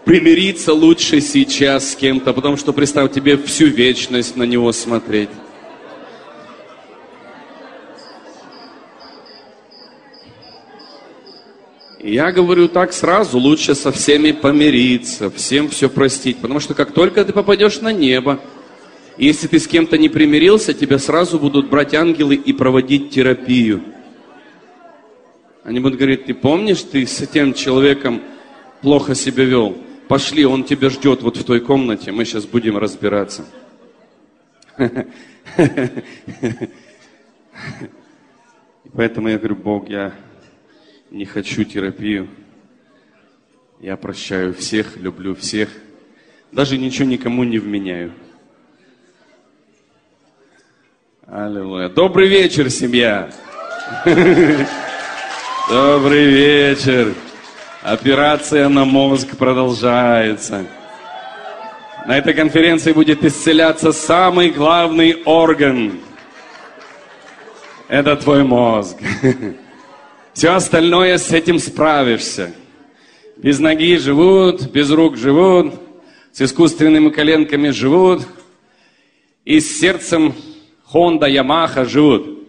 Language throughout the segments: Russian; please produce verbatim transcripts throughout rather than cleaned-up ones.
примириться лучше сейчас с кем-то, потому что, представь, тебе всю вечность на него смотреть. Я говорю так сразу, лучше со всеми помириться, всем все простить. Потому что как только ты попадешь на небо, если ты с кем-то не примирился, тебя сразу будут брать ангелы и проводить терапию. Они будут говорить, ты помнишь, ты с этим человеком плохо себя вел? Пошли, он тебя ждет вот в той комнате, мы сейчас будем разбираться. Поэтому я говорю, Бог, я... не хочу терапию. Я прощаю всех, люблю всех. Даже ничего никому не вменяю. Аллилуйя. Добрый вечер, семья. Добрый вечер. Операция на мозг продолжается. На этой конференции будет исцеляться самый главный орган. Это твой мозг. Все остальное с этим справишься. Без ноги живут, без рук живут, с искусственными коленками живут, и с сердцем Honda, Yamaha живут.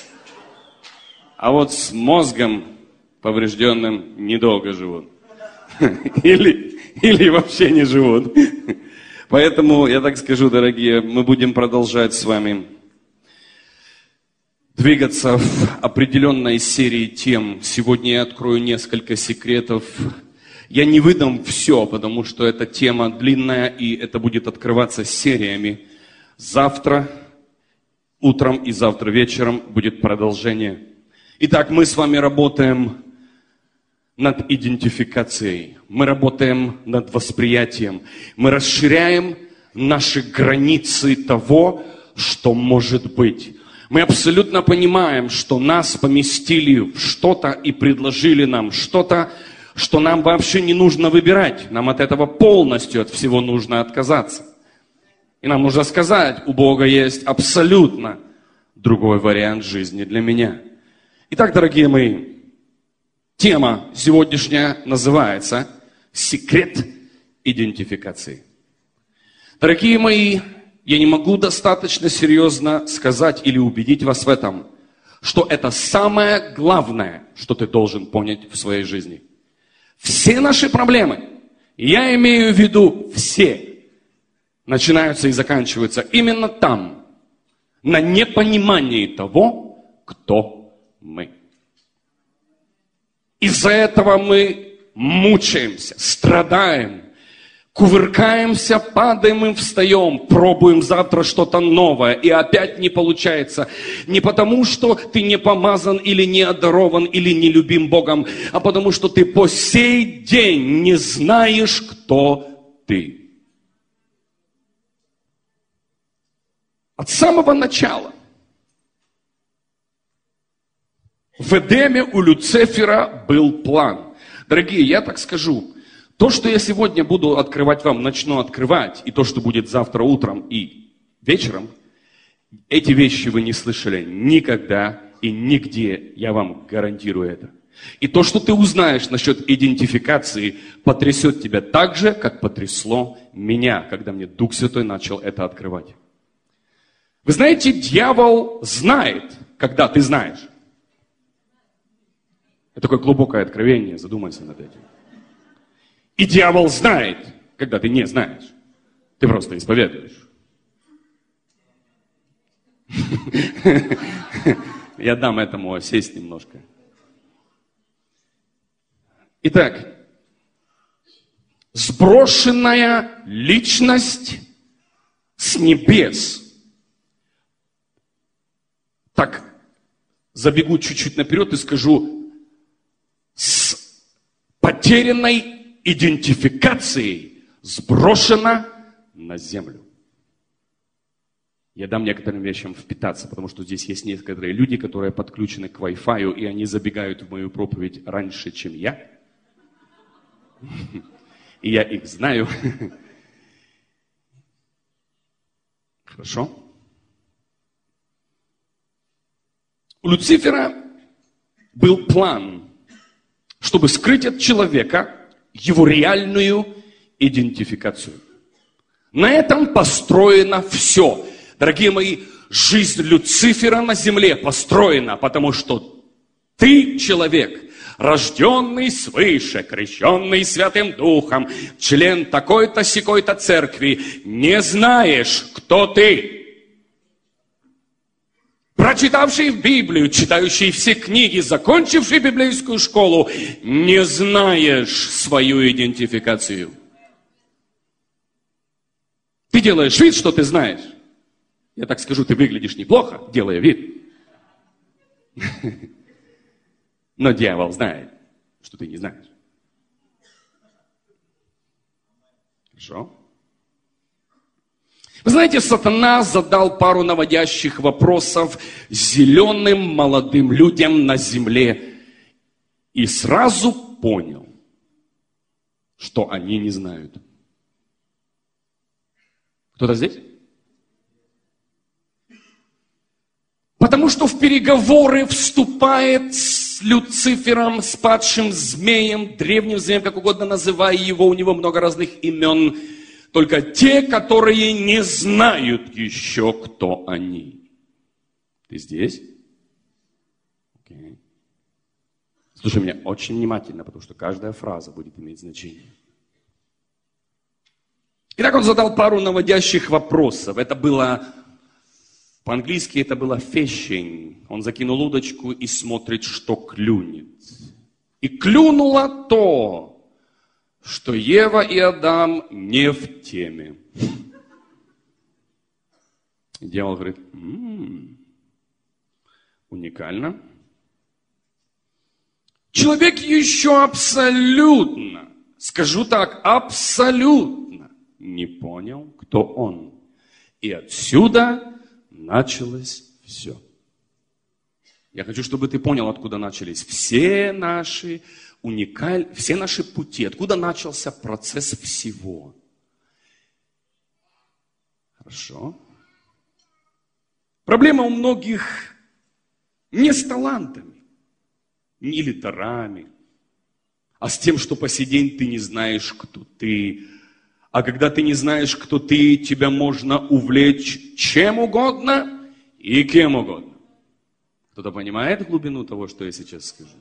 А вот с мозгом поврежденным недолго живут. Или, или вообще не живут. Поэтому, я так скажу, дорогие, мы будем продолжать с вами двигаться в определенной серии тем. Сегодня я открою несколько секретов. Я не выдам все, потому что эта тема длинная, и это будет открываться сериями. Завтра утром и завтра вечером будет продолжение. Итак, мы с вами работаем над идентификацией. Мы работаем над восприятием. Мы расширяем наши границы того, что может быть. Мы абсолютно понимаем, что нас поместили в что-то и предложили нам что-то, что нам вообще не нужно выбирать. Нам от этого полностью, от всего нужно отказаться. И нам нужно сказать, у Бога есть абсолютно другой вариант жизни для меня. Итак, дорогие мои, тема сегодняшняя называется «Секрет идентификации». Дорогие мои, я не могу достаточно серьезно сказать или убедить вас в этом, что это самое главное, что ты должен понять в своей жизни. Все наши проблемы, я имею в виду все, начинаются и заканчиваются именно там, на непонимании того, кто мы. Из-за этого мы мучаемся, страдаем, кувыркаемся, падаем и встаем, пробуем завтра что-то новое, и опять не получается. Не потому, что ты не помазан или не одарован, или не любим Богом, а потому, что ты по сей день не знаешь, кто ты. От самого начала. В Эдеме у Люцифера был план. Дорогие, я так скажу, то, что я сегодня буду открывать вам, начну открывать, и то, что будет завтра утром и вечером, эти вещи вы не слышали никогда и нигде, я вам гарантирую это. И то, что ты узнаешь насчет идентификации, потрясет тебя так же, как потрясло меня, когда мне Дух Святой начал это открывать. Вы знаете, дьявол знает, когда ты знаешь. Это такое глубокое откровение, задумайся над этим. И дьявол знает, когда ты не знаешь. Ты просто исповедуешь. Я дам этому осесть немножко. Итак, сброшенная личность с небес. Так, забегу чуть-чуть наперед и скажу, с потерянной идентификацией сброшена на землю. Я дам некоторым вещам впитаться, потому что здесь есть некоторые люди, которые подключены к Wi-Fi, и они забегают в мою проповедь раньше, чем я. И я их знаю. Хорошо. У Люцифера был план, чтобы скрыть от человека его реальную идентификацию. На этом построено все. Дорогие мои, жизнь Люцифера на земле построена, потому что ты человек, рожденный свыше, крещенный Святым Духом, член такой-то, сякой-то церкви, не знаешь, кто ты. Прочитавший Библию, читающий все книги, закончивший библейскую школу, не знаешь свою идентификацию. Ты делаешь вид, что ты знаешь. Я так скажу, ты выглядишь неплохо, делая вид. Но дьявол знает, что ты не знаешь. Хорошо? Вы знаете, сатана задал пару наводящих вопросов зеленым молодым людям на земле и сразу понял, что они не знают. Кто-то здесь? Потому что в переговоры вступает с Люцифером, с падшим змеем, древним змеем, как угодно называй его, у него много разных имен. Только те, которые не знают еще, кто они. Ты здесь? Okay. Слушай меня очень внимательно, потому что каждая фраза будет иметь значение. Итак, он задал пару наводящих вопросов. Это было, по-английски это было fishing. Он закинул удочку и смотрит, что клюнет. И клюнуло то, что Ева и Адам не в теме. И дьявол говорит, м-м, уникально. Человек еще абсолютно, скажу так, абсолютно не понял, кто он. И отсюда началось все. Я хочу, чтобы ты понял, откуда начались все наши уникаль... все наши пути, откуда начался процесс всего. Хорошо. Проблема у многих не с талантами, не литерами, а с тем, что по сей день ты не знаешь, кто ты. А когда ты не знаешь, кто ты, тебя можно увлечь чем угодно и кем угодно. Кто-то понимает глубину того, что я сейчас скажу?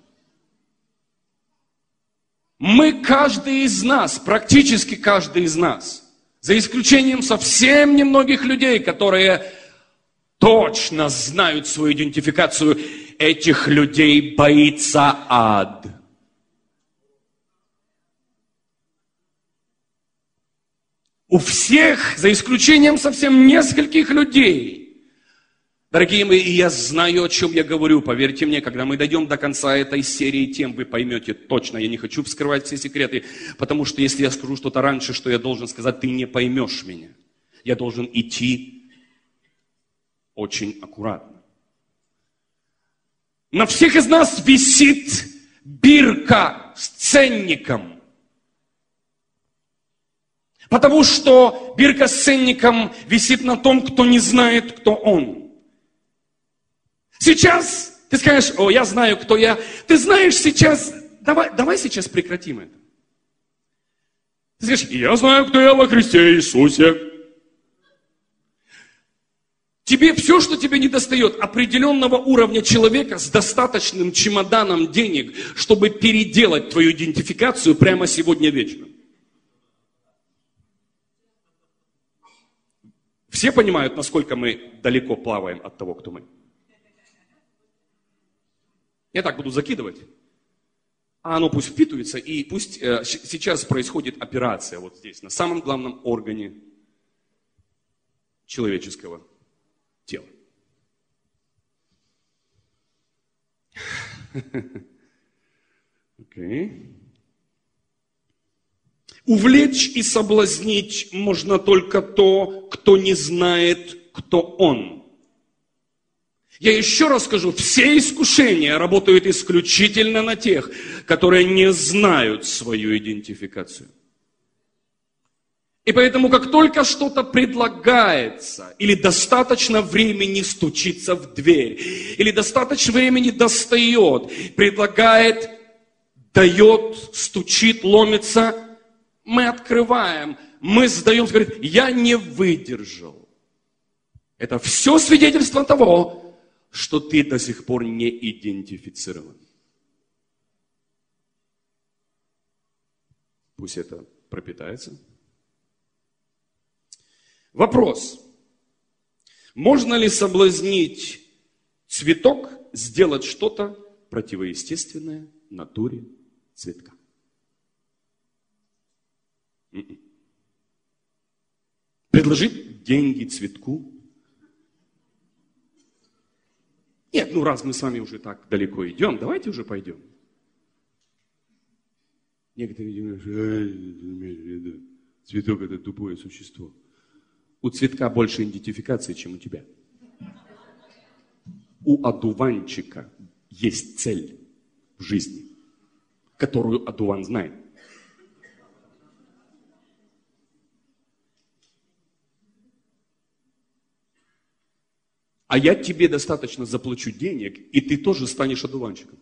Мы, каждый из нас, практически каждый из нас, за исключением совсем немногих людей, которые точно знают свою идентификацию, этих людей боится ад. У всех, за исключением совсем нескольких людей, дорогие мои, и я знаю, о чем я говорю, поверьте мне, когда мы дойдем до конца этой серии тем, вы поймете точно, я не хочу вскрывать все секреты, потому что если я скажу что-то раньше, что я должен сказать, ты не поймешь меня. Я должен идти очень аккуратно. На всех из нас висит бирка с ценником. Потому что бирка с ценником висит на том, кто не знает, кто он. Сейчас ты скажешь, о, я знаю, кто я. Ты знаешь сейчас, давай, давай сейчас прекратим это. Ты скажешь, я знаю, кто я во Христе Иисусе. Тебе все, что тебе не достает, определенного уровня человека с достаточным чемоданом денег, чтобы переделать твою идентификацию прямо сегодня вечером. Все понимают, насколько мы далеко плаваем от того, кто мы? Я так буду закидывать, а оно пусть впитывается, и пусть э, сейчас происходит операция вот здесь, на самом главном органе человеческого тела. Okay. Увлечь и соблазнить можно только то, кто не знает, кто он. Я еще раз скажу, все искушения работают исключительно на тех, которые не знают свою идентификацию. И поэтому, как только что-то предлагается, или достаточно времени стучится в дверь, или достаточно времени достает, предлагает, дает, стучит, ломится, Мы открываем, мы сдаемся, говорит, я не выдержал. Это все свидетельство того, что ты до сих пор не идентифицирован. Пусть это пропитается. Вопрос. Можно ли соблазнить цветок, сделать что-то противоестественное натуре цветка? Предложить деньги цветку? Нет, ну раз мы с вами уже так далеко идем, давайте уже пойдем. Некоторые думают, цветок это тупое существо. У цветка больше идентификации, чем у тебя. У одуванчика есть цель в жизни, которую одуван знает. А я тебе достаточно заплачу денег, и ты тоже станешь одуванчиком.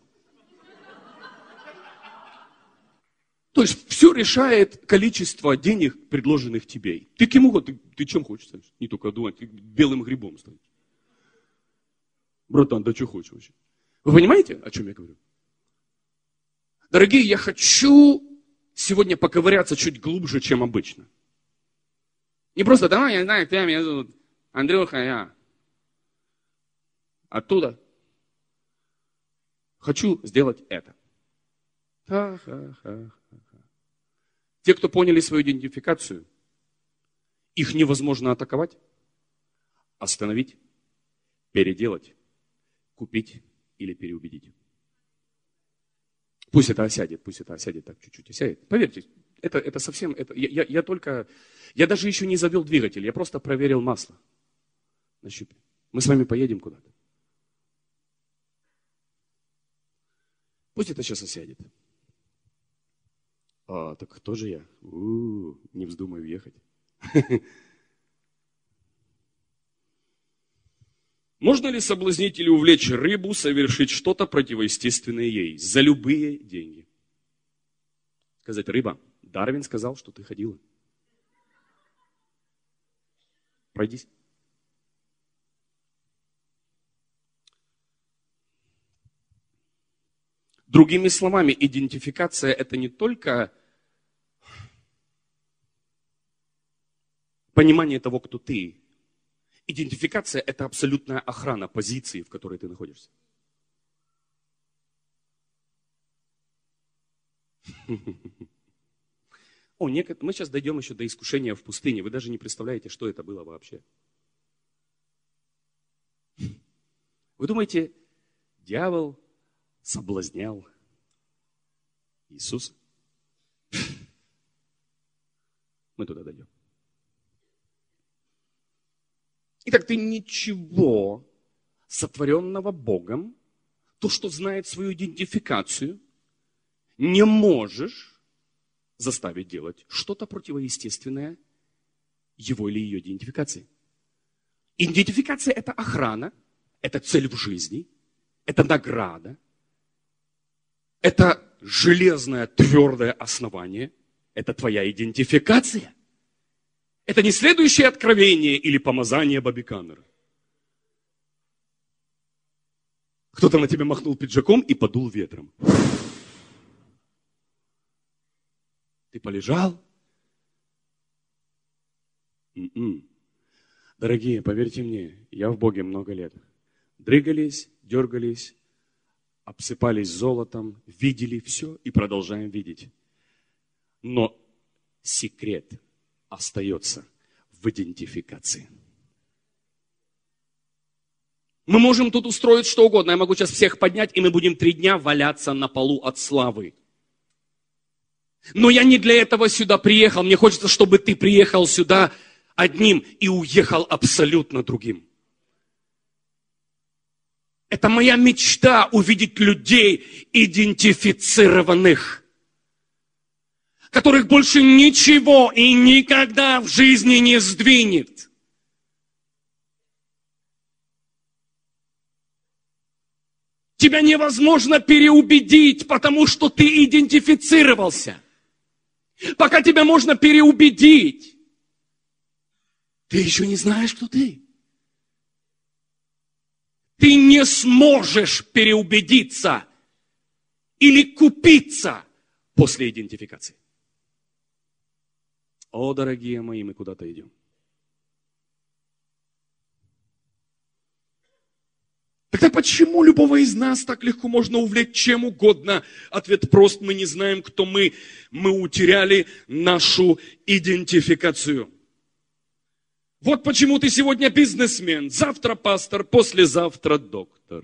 То есть все решает количество денег, предложенных тебе. Ты кем угодно, ты, ты чем хочешь станешь? Не только одуван, ты белым грибом станешь. Братан, да что хочешь вообще? Вы понимаете, о чем я говорю? Дорогие, я хочу сегодня поковыряться чуть глубже, чем обычно. Не просто, да, я знаю, тебя, меня зовут Андрюха, я оттуда хочу сделать это. Ха-ха-ха. Те, кто поняли свою идентификацию, их невозможно атаковать, остановить, переделать, купить или переубедить. Пусть это осядет, пусть это осядет, так чуть-чуть осядет. Поверьте, это, это совсем, это, я, я, я только, я даже еще не завел двигатель, я просто проверил масло на щупе. Мы с вами поедем куда-то. Пусть это сейчас осядет. А, так кто же я? У-у-у, не вздумай въехать. Можно ли соблазнить или увлечь рыбу совершить что-то противоестественное ей за любые деньги? Сказать, рыба, Дарвин сказал, что ты ходила. Пройдись. Другими словами, идентификация – это не только понимание того, кто ты. Идентификация – это абсолютная охрана позиции, в которой ты находишься. О, некотор... мы сейчас дойдем еще до искушения в пустыне. Вы даже не представляете, что это было вообще. Вы думаете, дьявол соблазнял Иисуса? Мы туда дойдем. Итак, ты ничего сотворенного Богом, то, что знает свою идентификацию, не можешь заставить делать что-то противоестественное его или ее идентификации. Идентификация – это охрана, это цель в жизни, это награда, это железное твердое основание, это твоя идентификация. Это не следующее откровение или помазание Бобби Каннера. Кто-то на тебя махнул пиджаком и подул ветром. Ты полежал? М-м. Дорогие, поверьте мне, я в Боге много лет. Дрыгались, дергались, обсыпались золотом, видели все и продолжаем видеть. Но секрет остается в идентификации. Мы можем тут устроить что угодно. Я могу сейчас всех поднять, и мы будем три дня валяться на полу от славы. Но я не для этого сюда приехал. Мне хочется, чтобы ты приехал сюда одним и уехал абсолютно другим. Это моя мечта увидеть людей идентифицированных, которых больше ничего и никогда в жизни не сдвинет. Тебя невозможно переубедить, потому что ты идентифицировался. пока тебя можно переубедить, ты еще не знаешь, кто ты. Ты не сможешь переубедиться или купиться после идентификации. О, дорогие мои, мы куда-то идем. Тогда почему любого из нас так легко можно увлечь чем угодно? Ответ прост: мы не знаем, кто мы. Мы утеряли нашу идентификацию. Вот почему ты сегодня бизнесмен, завтра пастор, послезавтра доктор.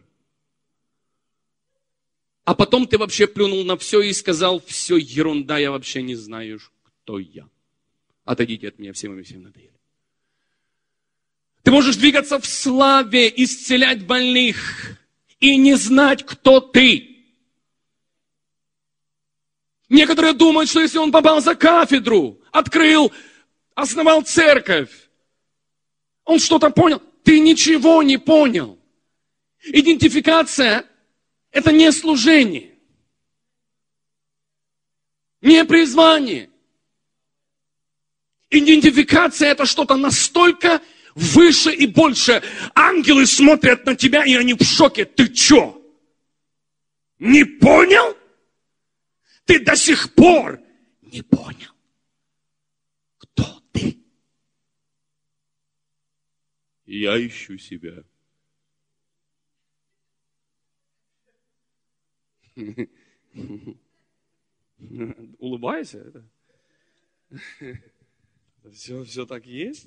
А потом ты вообще плюнул на все и сказал: все ерунда, я вообще не знаю, кто я. Отойдите от меня, всем и всем надоели. Ты можешь двигаться в славе, исцелять больных и не знать, кто ты. Некоторые думают, что если он попал за кафедру, открыл, основал церковь, он что-то понял. Ты ничего не понял. Идентификация – это не служение, не призвание. Идентификация – это что-то настолько выше и больше. Ангелы смотрят на тебя, и они в шоке. Ты что? Не понял? Ты до сих пор не понял, кто ты. Я ищу себя. Улыбайся. Все, все так есть?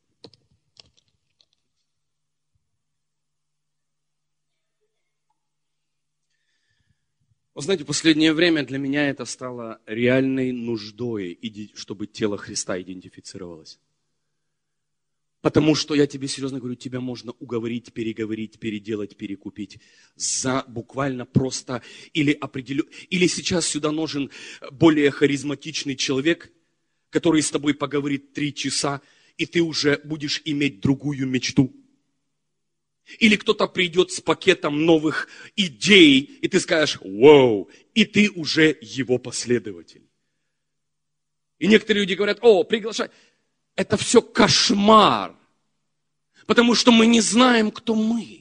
Вы знаете, в последнее время для меня это стало реальной нуждой, чтобы тело Христа идентифицировалось. Потому что, я тебе серьезно говорю, тебя можно уговорить, переговорить, переделать, перекупить за буквально просто или определен... Или сейчас сюда нужен более харизматичный человек, который с тобой поговорит три часа, и ты уже будешь иметь другую мечту. Или кто-то придет с пакетом новых идей, и ты скажешь: вау, и ты уже его последователь. И некоторые люди говорят: о, приглашай. Это все кошмар, потому что мы не знаем, кто мы.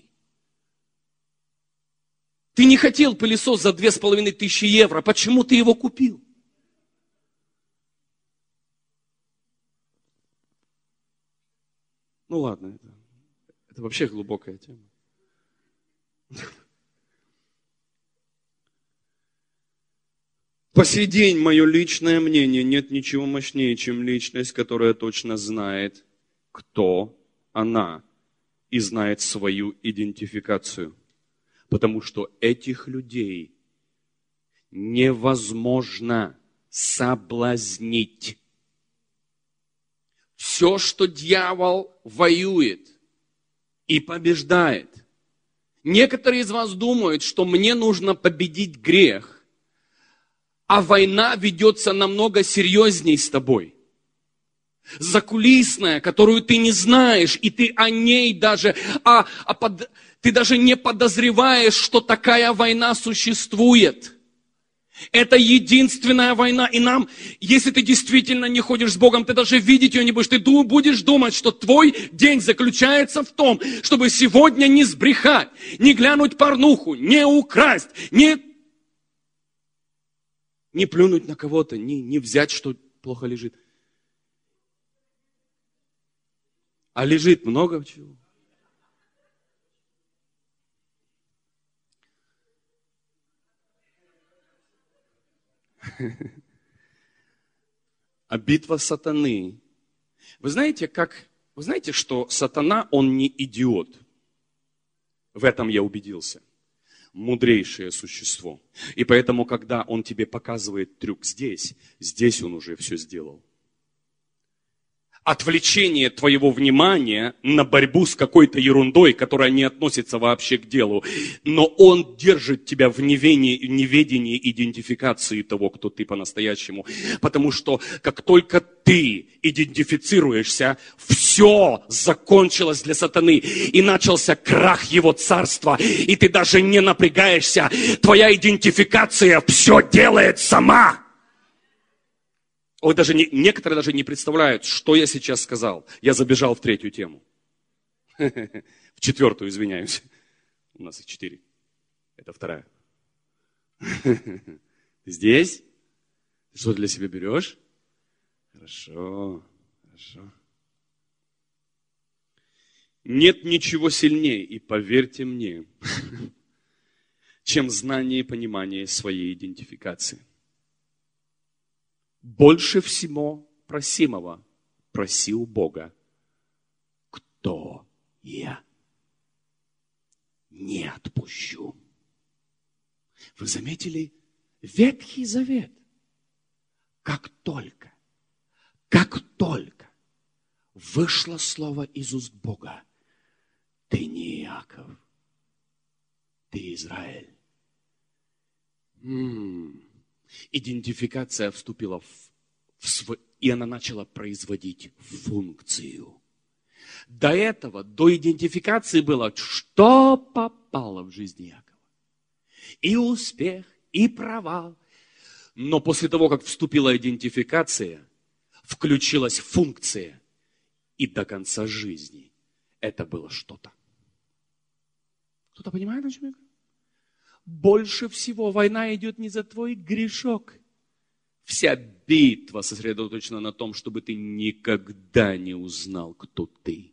Ты не хотел пылесос за две с половиной тысячи евро, почему ты его купил? Ну ладно, это, это вообще глубокая тема. По сей день мое личное мнение: нет ничего мощнее, чем личность, которая точно знает, кто она, и знает свою идентификацию. Потому что этих людей невозможно соблазнить. Все, что дьявол воюет и побеждает. Некоторые из вас думают, что мне нужно победить грех, а война ведется намного серьезней с тобой. Закулисная, которую ты не знаешь, и ты о ней даже, а, а под, ты даже не подозреваешь, что такая война существует. Это единственная война, и нам, если ты действительно не ходишь с Богом, ты даже видеть ее не будешь, ты будешь думать, что твой день заключается в том, чтобы сегодня не сбрехать, не глянуть порнуху, не украсть, не, не плюнуть на кого-то, не, не взять, что плохо лежит. А лежит много чего. А битва сатаны. Вы знаете, как, вы знаете, что сатана, он не идиот. В этом я убедился. Мудрейшее существо. И поэтому, когда он тебе показывает трюк здесь, здесь он уже все сделал. Отвлечение твоего внимания на борьбу с какой-то ерундой, которая не относится вообще к делу. Но он держит тебя в неведении, неведении идентификации того, кто ты по-настоящему. Потому что как только ты идентифицируешься, все закончилось для сатаны. И начался крах его царства. И ты даже не напрягаешься. Твоя идентификация все делает сама. Ой, даже не, некоторые даже не представляют, что я сейчас сказал. Я забежал в третью тему. В четвертую, извиняюсь. У нас их четыре. Это вторая. Здесь? Ты что для себя берешь? Хорошо, хорошо. Нет ничего сильнее, и поверьте мне, чем знание и понимание своей идентификации. Больше всего просимого проси у Бога, кто я. Не отпущу. Вы заметили? Ветхий Завет. Как только, как только вышло слово из уст Бога, ты не Иаков, ты Израиль. М-м. Идентификация вступила в, в свой, и она начала производить функцию. До этого, до идентификации было, что попало в жизнь Иакова. И успех, и провал. Но после того, как вступила идентификация, включилась функция, и до конца жизни это было что-то. Кто-то понимает, о чем я говорю? Больше всего война идет не за твой грешок. Вся битва сосредоточена на том, чтобы ты никогда не узнал, кто ты.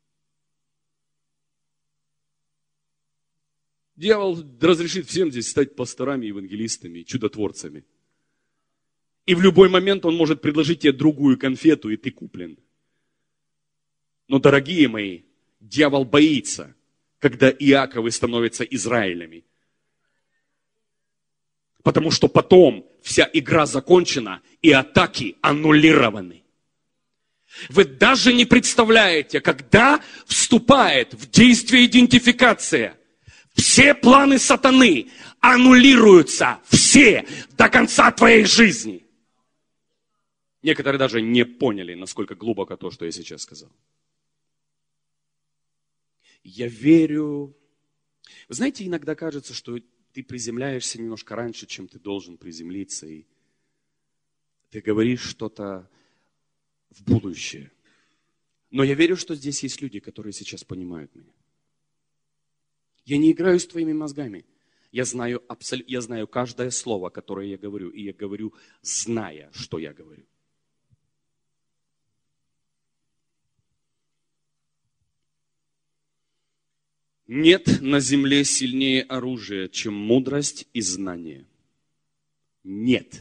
Дьявол разрешит всем здесь стать пасторами, евангелистами, чудотворцами. И в любой момент он может предложить тебе другую конфету, и ты куплен. Но, дорогие мои, дьявол боится, когда Иаковы становятся Израилями. Потому что потом вся игра закончена, и атаки аннулированы. Вы даже не представляете, когда вступает в действие идентификация, все планы сатаны аннулируются, все, до конца твоей жизни. Некоторые даже не поняли, насколько глубоко то, что я сейчас сказал. Я верю. Вы знаете, иногда кажется, что ты приземляешься немножко раньше, чем ты должен приземлиться, и ты говоришь что-то в будущее. Но я верю, что здесь есть люди, которые сейчас понимают меня. Я не играю с твоими мозгами. Я знаю, абсол... я знаю каждое слово, которое я говорю, и я говорю, зная, что я говорю. Нет на земле сильнее оружия, чем мудрость и знание. Нет.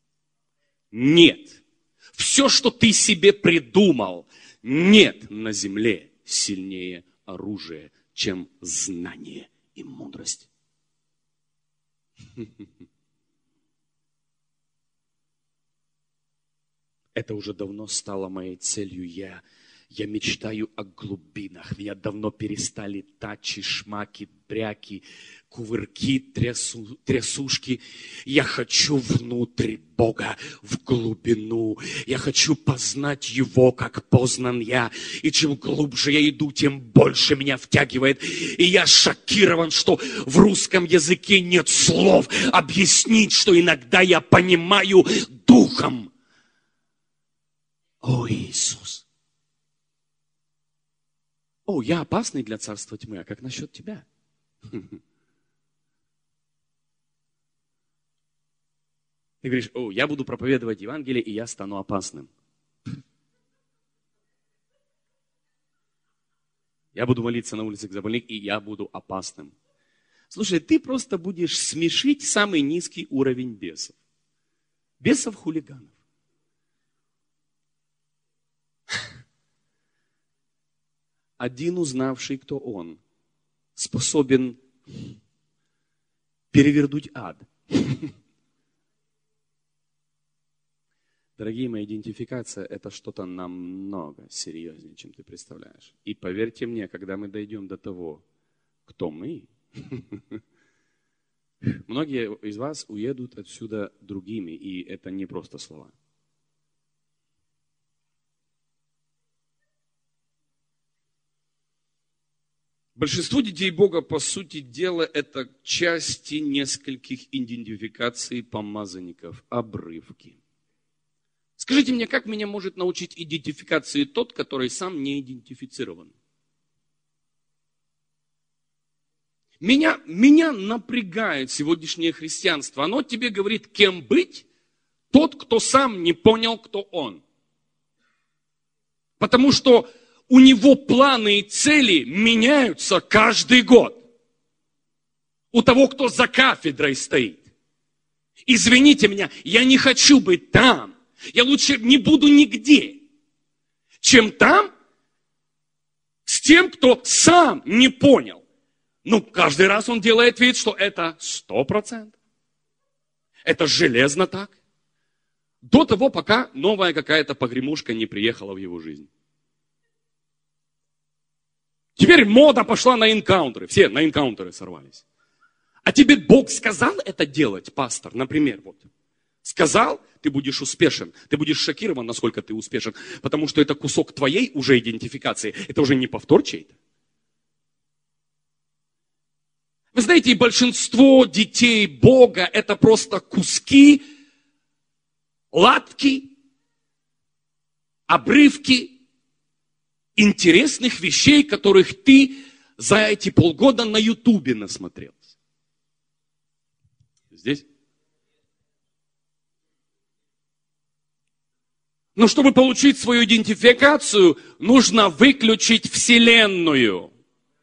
Нет. Все, что ты себе придумал, нет на земле сильнее оружия, чем знание и мудрость. Это уже давно стало моей целью. Я, я мечтаю о глубинах. Меня давно перестали тачи, шмаки, бряки, кувырки, трясу, трясушки. Я хочу внутрь Бога, в глубину. Я хочу познать Его, как познан я. И чем глубже я иду, тем больше меня втягивает. И я шокирован, что в русском языке нет слов объяснить, что иногда я понимаю духом. О, Иисус! О, я опасный для царства тьмы, а как насчет тебя? Ты говоришь, о, я буду проповедовать Евангелие, и я стану опасным. Я буду молиться на улицах за больных, и я буду опасным. Слушай, ты просто будешь смешить самый низкий уровень бесов. Бесов-хулиганов. Один, узнавший, кто он, способен перевернуть ад. Дорогие мои, идентификация – это что-то намного серьезнее, чем ты представляешь. И поверьте мне, когда мы дойдем до того, кто мы, многие из вас уедут отсюда другими, и это не просто слова. Большинство детей Бога, по сути дела, это части нескольких идентификаций помазанников, обрывки. Скажите мне, как меня может научить идентификации тот, который сам не идентифицирован? Меня, меня напрягает сегодняшнее христианство. Оно тебе говорит, кем быть, тот, кто сам не понял, кто он. Потому что у него планы и цели меняются каждый год. У того, кто за кафедрой стоит. Извините меня, я не хочу быть там. Я лучше не буду нигде, чем там с тем, кто сам не понял. Ну, каждый раз он делает вид, что это сто процентов. Это железно так. До того, пока новая какая-то погремушка не приехала в его жизнь. Теперь мода пошла на энкаунтеры. Все на энкаунтеры сорвались. А тебе Бог сказал это делать, пастор, например, вот. Сказал, ты будешь успешен. Ты будешь шокирован, насколько ты успешен. Потому что это кусок твоей уже идентификации. Это уже не повтор чей-то. Вы знаете, большинство детей Бога это просто куски, латки, обрывки интересных вещей, которых ты за эти полгода на Ютубе насмотрелся. Здесь? Но чтобы получить свою идентификацию, нужно выключить Вселенную.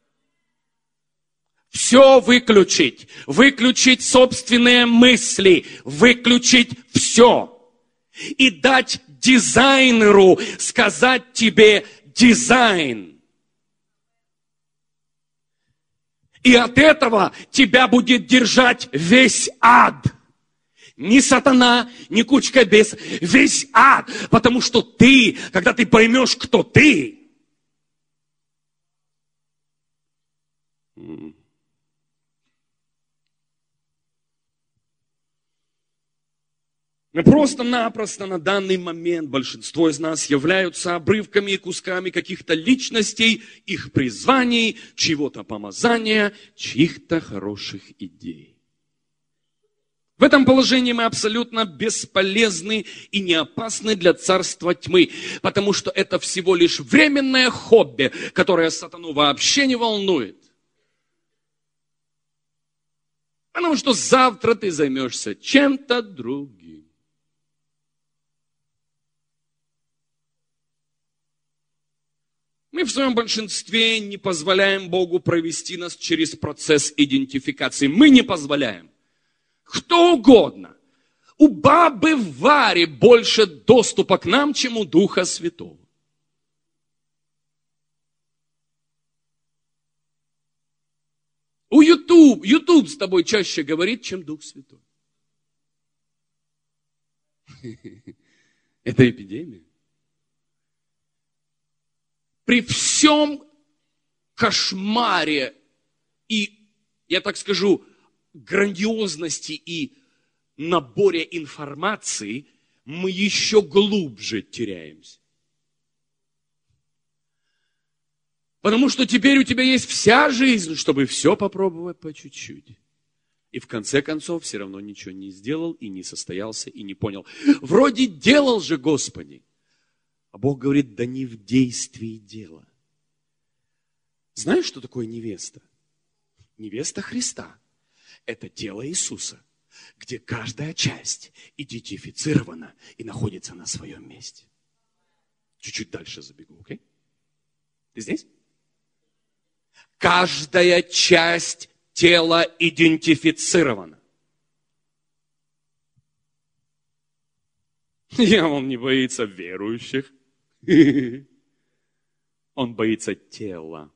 Все выключить. Выключить собственные мысли. Выключить все. И дать дизайнеру сказать тебе дизайн. И от этого тебя будет держать весь ад. Ни сатана, ни кучка бесов, весь ад. Потому что ты, когда ты поймешь, кто ты, мы просто-напросто на данный момент большинство из нас являются обрывками и кусками каких-то личностей, их призваний, чего-то помазания, чьих-то хороших идей. В этом положении мы абсолютно бесполезны и не опасны для царства тьмы, потому что это всего лишь временное хобби, которое сатану вообще не волнует. Потому что завтра ты займешься чем-то другим. Мы в своем большинстве не позволяем Богу провести нас через процесс идентификации. Мы не позволяем. Кто угодно. У бабы Вари больше доступа к нам, чем у Духа Святого. У YouTube, YouTube с тобой чаще говорит, чем Дух Святой. Это эпидемия. При всем кошмаре и, я так скажу, грандиозности и наборе информации мы еще глубже теряемся. Потому что теперь у тебя есть вся жизнь, чтобы все попробовать по чуть-чуть. И в конце концов все равно ничего не сделал, и не состоялся, и не понял. Вроде делал же, Господи. А Бог говорит, да не в действии дело. Знаешь, что такое невеста? Невеста Христа. Это тело Иисуса, где каждая часть идентифицирована и находится на своем месте. Чуть-чуть дальше забегу, окей? Ты здесь? Каждая часть тела идентифицирована. Я он не боится верующих. Он боится тела.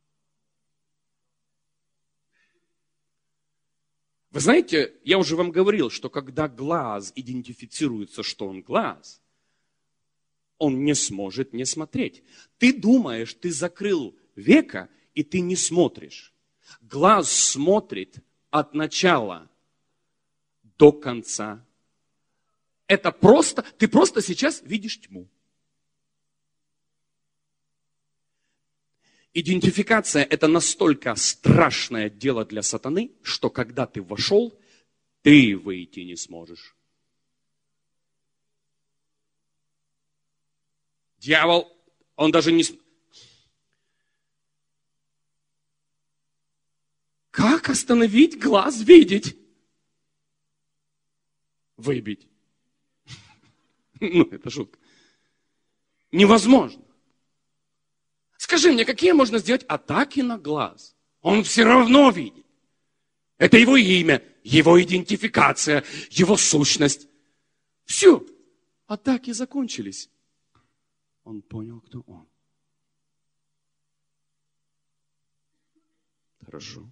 Вы знаете, я уже вам говорил, что когда глаз идентифицируется, что он глаз, он не сможет не смотреть. Ты думаешь, ты закрыл веко, и ты не смотришь. Глаз смотрит от начала до конца. Это просто, ты просто сейчас видишь тьму. Идентификация – это настолько страшное дело для сатаны, что когда ты вошел, ты выйти не сможешь. Дьявол, он даже не... Как остановить глаз видеть? Выбить. Ну, это шутка. Невозможно. Скажи мне, какие можно сделать атаки на глаз? Он все равно видит. Это его имя, его идентификация, его сущность. Все. Атаки закончились. Он понял, кто он. Хорошо.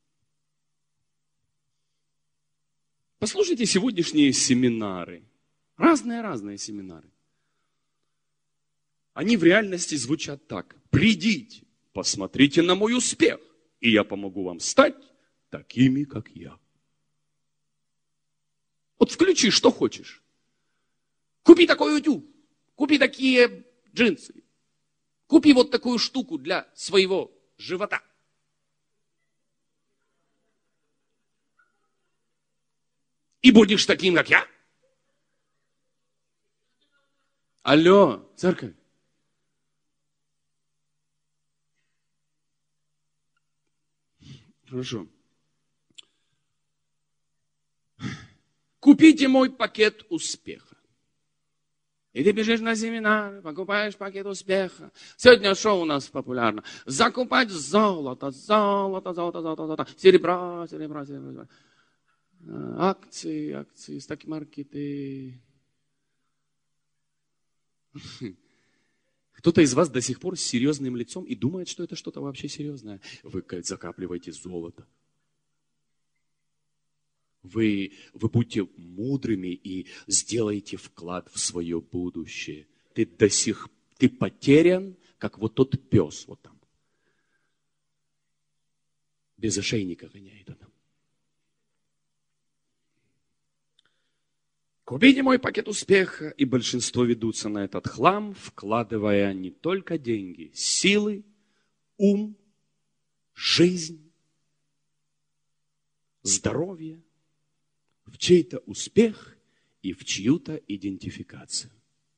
Послушайте сегодняшние семинары. Разные-разные семинары. Они в реальности звучат так. Придите, посмотрите на мой успех, и я помогу вам стать такими, как я. Вот включи, что хочешь. Купи такой утюг, купи такие джинсы, купи вот такую штуку для своего живота. И будешь таким, как я? Алло, церковь. Хорошо. Купите мой пакет успеха. И ты бежишь на семинар, покупаешь пакет успеха. Сегодня шоу у нас популярно. Закупать золото, золото, золото, золото, золото. Серебро, серебро, серебро. Акции, акции, сток-маркеты. Кто-то из вас до сих пор с серьезным лицом и думает, что это что-то вообще серьезное. Вы закапливаете золото. Вы, вы будьте мудрыми и сделаете вклад в свое будущее. Ты до сих ты потерян, как вот тот пес вот там. Без ошейника гоняет он. Купите мой пакет успеха, и большинство ведутся на этот хлам, вкладывая не только деньги, силы, ум, жизнь, здоровье, в чей-то успех и в чью-то идентификацию.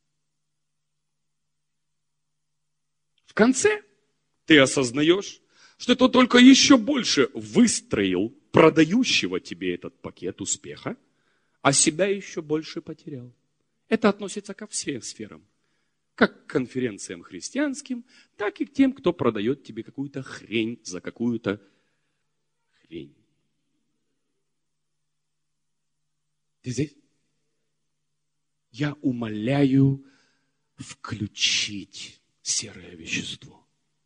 В конце ты осознаешь, что ты только еще больше выстроил продающего тебе этот пакет успеха, а себя еще больше потерял. Это относится ко всем сферам. Как к конференциям христианским, так и к тем, кто продает тебе какую-то хрень за какую-то хрень. Ты здесь? Я умоляю включить серое вещество.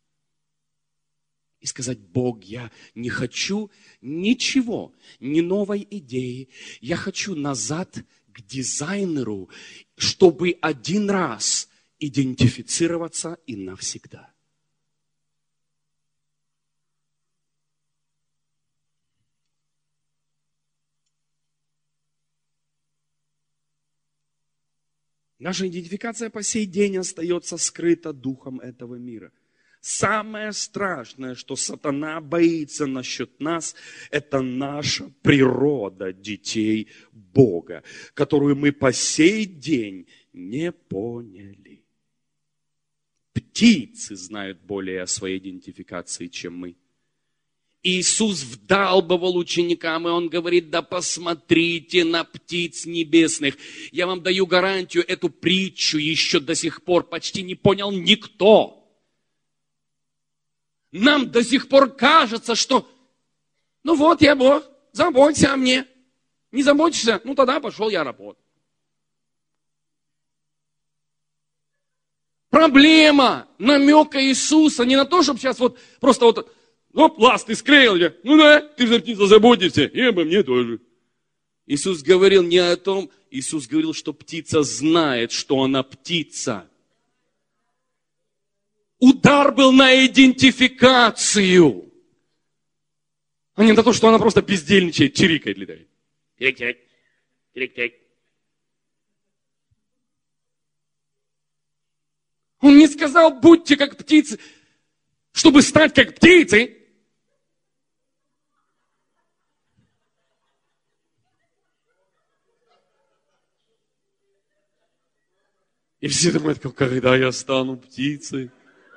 И сказать: Бог, я не хочу ничего, ни новой идеи. Я хочу назад к дизайнеру, чтобы один раз идентифицироваться и навсегда. Наша идентификация по сей день остается скрыта духом этого мира. Самое страшное, что сатана боится насчет нас, это наша природа детей Бога, которую мы по сей день не поняли. Птицы знают более о своей идентификации, чем мы. Иисус вдалбывал ученикам, и Он говорит: да посмотрите на птиц небесных. Я вам даю гарантию, эту притчу еще до сих пор почти не понял никто. Нам до сих пор кажется, что ну вот я Бог, заботься о мне. Не заботишься? Ну тогда пошел я работать. Проблема намека Иисуса не на то, чтобы сейчас вот просто вот, оп, ласты склеил я. Ну да, ты же птица заботишься, и обо мне тоже. Иисус говорил не о том, Иисус говорил, что птица знает, что она птица. Удар был на идентификацию, а не на то, что она просто бездельничает, чирикает, летает. Чирик-чирик, чирик-чирик. Он не сказал: будьте как птицы, чтобы стать как птицы. И все думают, когда я стану птицей,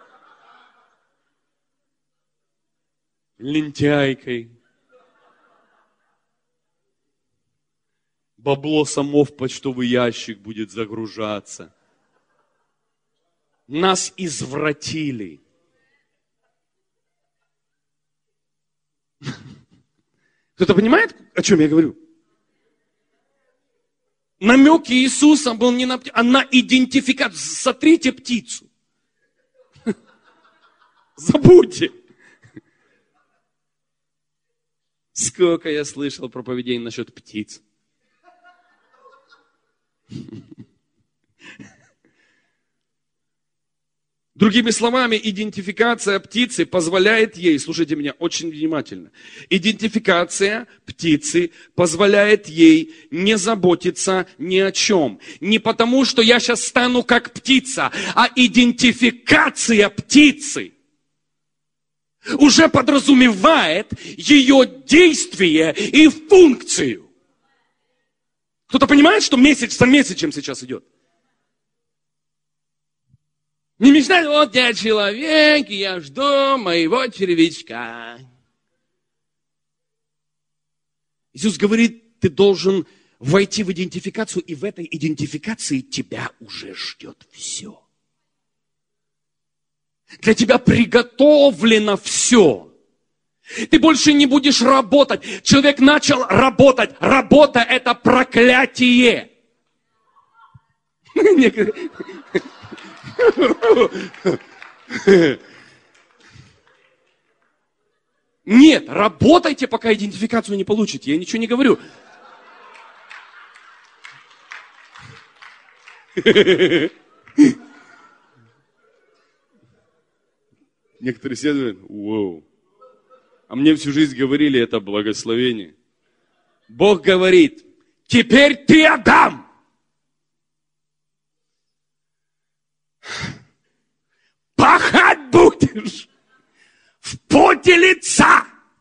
лентяйкой, бабло само в почтовый ящик будет загружаться. Нас извратили. Кто-то понимает, о чем я говорю? Намек Иисуса был не на птицу, а на идентификацию. Сотрите птицу. Забудьте. Сколько я слышал проповедей насчет птиц. Другими словами, идентификация птицы позволяет ей, слушайте меня очень внимательно, идентификация птицы позволяет ей не заботиться ни о чем. Не потому, что я сейчас стану как птица, а идентификация птицы уже подразумевает ее действие и функцию. Кто-то понимает, что месяц за месяцем сейчас идет? Не мечтай, вот я человек, и я жду моего червячка. Иисус говорит, ты должен войти в идентификацию, и в этой идентификации тебя уже ждет все. Для тебя приготовлено все. Ты больше не будешь работать. Человек начал работать. Работа – это проклятие. Нет, работайте, пока идентификацию не получите. Я ничего не говорю. Некоторые исследования, вау. А мне всю жизнь говорили, это благословение. Бог говорит, теперь ты Адам. Пахать будешь в поте лица,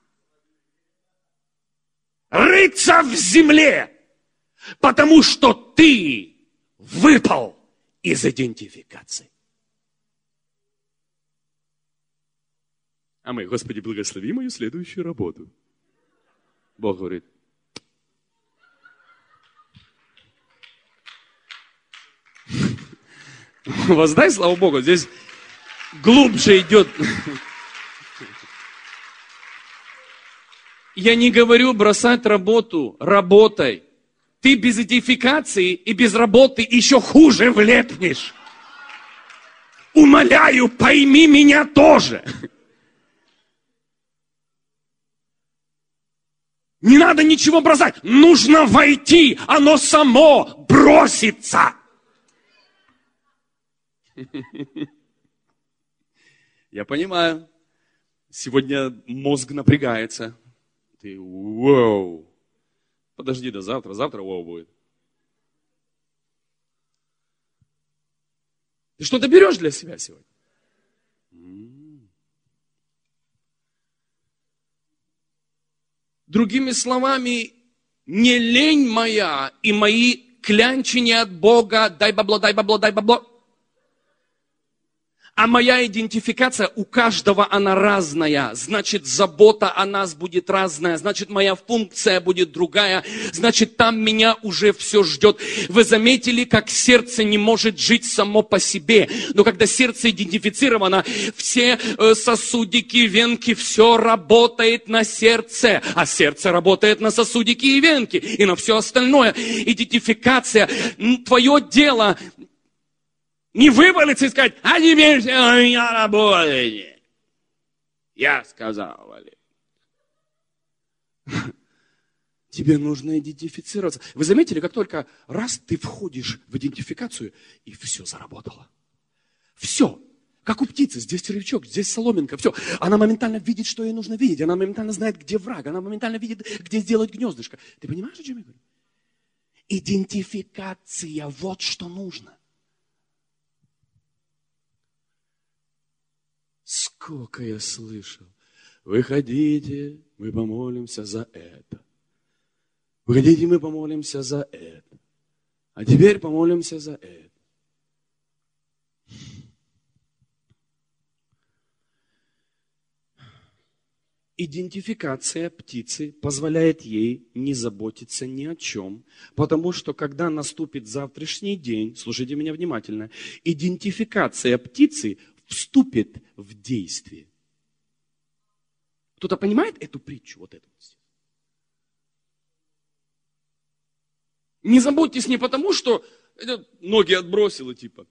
рыться в земле, потому что ты выпал из идентификации. А мы, Господи, благослови мою следующую работу. Бог говорит, воздай слава Богу, здесь глубже идет. Я не говорю бросать работу, работай. Ты без идентификации и без работы еще хуже влепнешь. Умоляю, пойми меня тоже. Не надо ничего бросать. Нужно войти, оно само бросится. Я понимаю. Сегодня мозг напрягается. Ты вау. Подожди до завтра. Завтра вау будет. Ты что-то берешь для себя сегодня? Другими словами, не лень моя и мои клянчения от Бога, дай бабло, дай бабло, дай бабло. А моя идентификация, у каждого она разная. Значит, забота о нас будет разная. Значит, моя функция будет другая. Значит, там меня уже все ждет. Вы заметили, как сердце не может жить само по себе. Но когда сердце идентифицировано, все сосудики, венки, все работает на сердце. А сердце работает на сосудики и венки. И на все остальное. Идентификация. Твое дело... Не вывалиться и сказать, а теперь все у меня работает. Я сказал, Валерий. Тебе нужно идентифицироваться. Вы заметили, как только раз ты входишь в идентификацию, и все заработало. Все. Как у птицы. Здесь червячок, здесь соломинка. Все. Она моментально видит, что ей нужно видеть. Она моментально знает, где враг. Она моментально видит, где сделать гнездышко. Ты понимаешь, о чем я говорю? Идентификация. Вот что нужно. Сколько я слышал. Выходите, мы помолимся за это. Выходите, мы помолимся за это. А теперь помолимся за это. Идентификация птицы позволяет ей не заботиться ни о чем, потому что когда наступит завтрашний день, слушайте меня внимательно, идентификация птицы вступит в действие. Кто-то понимает эту притчу, вот эту? Не заботьтесь не потому, что ноги отбросила, типа,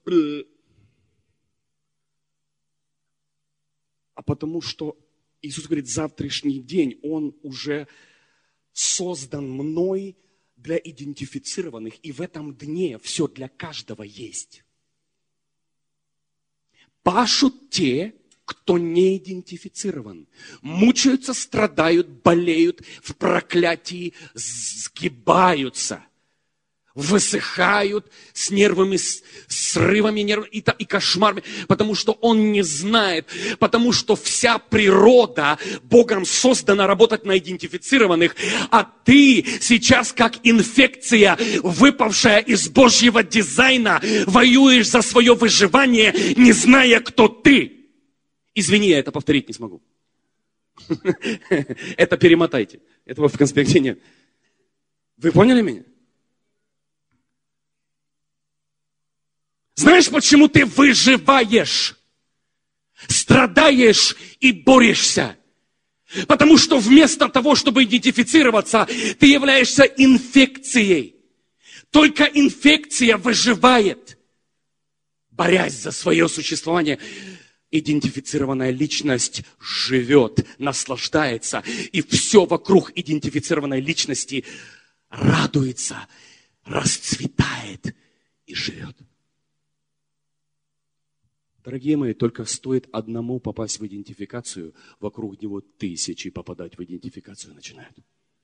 а потому что Иисус говорит, завтрашний день, Он уже создан мной для идентифицированных, и в этом дне все для каждого есть. Пашут те, кто не идентифицирован. Мучаются, страдают, болеют, в проклятии сгибаются. Высыхают с нервами, с срывами нервов и, и кошмарами, потому что он не знает, потому что вся природа Богом создана работать на идентифицированных, а ты сейчас как инфекция, выпавшая из Божьего дизайна, воюешь за свое выживание, не зная, кто ты. Извини, я это повторить не смогу. Это перемотайте. Этого в конспекте нет. Вы поняли меня? Знаешь, почему ты выживаешь, страдаешь и борешься? Потому что вместо того, чтобы идентифицироваться, ты являешься инфекцией. Только инфекция выживает, борясь за свое существование. Идентифицированная личность живет, наслаждается, и все вокруг идентифицированной личности радуется, расцветает и живет. Дорогие мои, только стоит одному попасть в идентификацию, вокруг него тысячи попадать в идентификацию начинают.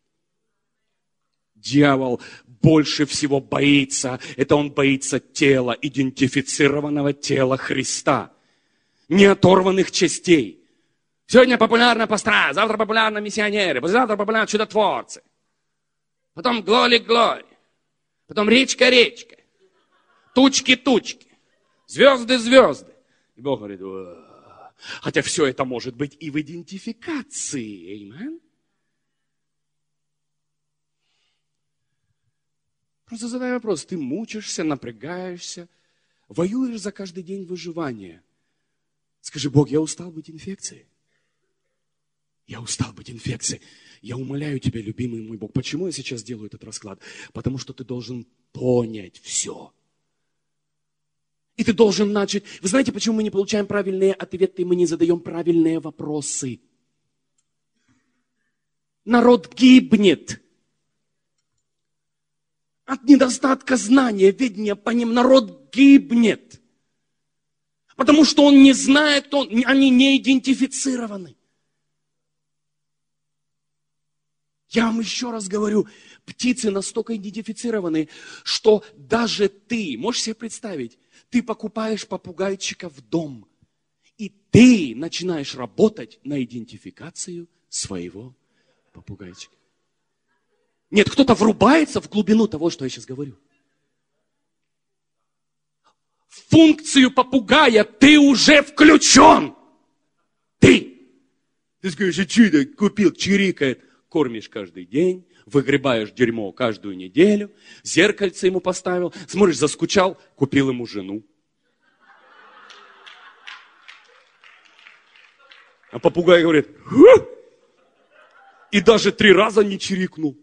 Дьявол больше всего боится, это он боится тела, идентифицированного тела Христа, не оторванных частей. Сегодня популярны пастора, завтра популярны миссионеры, послезавтра популярны чудотворцы. Потом глори-глори, потом речка-речка, тучки-тучки, звезды-звезды. И Бог говорит, хотя все это может быть и в идентификации. Amen? Просто задай вопрос. Ты мучишься, напрягаешься, воюешь за каждый день выживания. Скажи, Бог, я устал быть инфекцией. Я устал быть инфекцией. Я умоляю тебя, любимый мой Бог. Почему я сейчас делаю этот расклад? Потому что ты должен понять все. И ты должен начать... Вы знаете, почему мы не получаем правильные ответы, мы не задаем правильные вопросы? Народ гибнет. От недостатка знания, ведения по ним народ гибнет. Потому что он не знает, он, они не идентифицированы. Я вам еще раз говорю, птицы настолько идентифицированы, что даже ты, можешь себе представить, ты покупаешь попугайчика в дом, и ты начинаешь работать на идентификацию своего попугайчика. Нет, кто-то врубается в глубину того, что я сейчас говорю. В функцию попугая ты уже включен. Ты. Ты скажешь, а что это купил, чирикает. Кормишь каждый день, выгребаешь дерьмо каждую неделю, зеркальце ему поставил, смотришь, заскучал, купил ему жену. А попугай говорит, «Ху!» И даже три раза не чирикнул.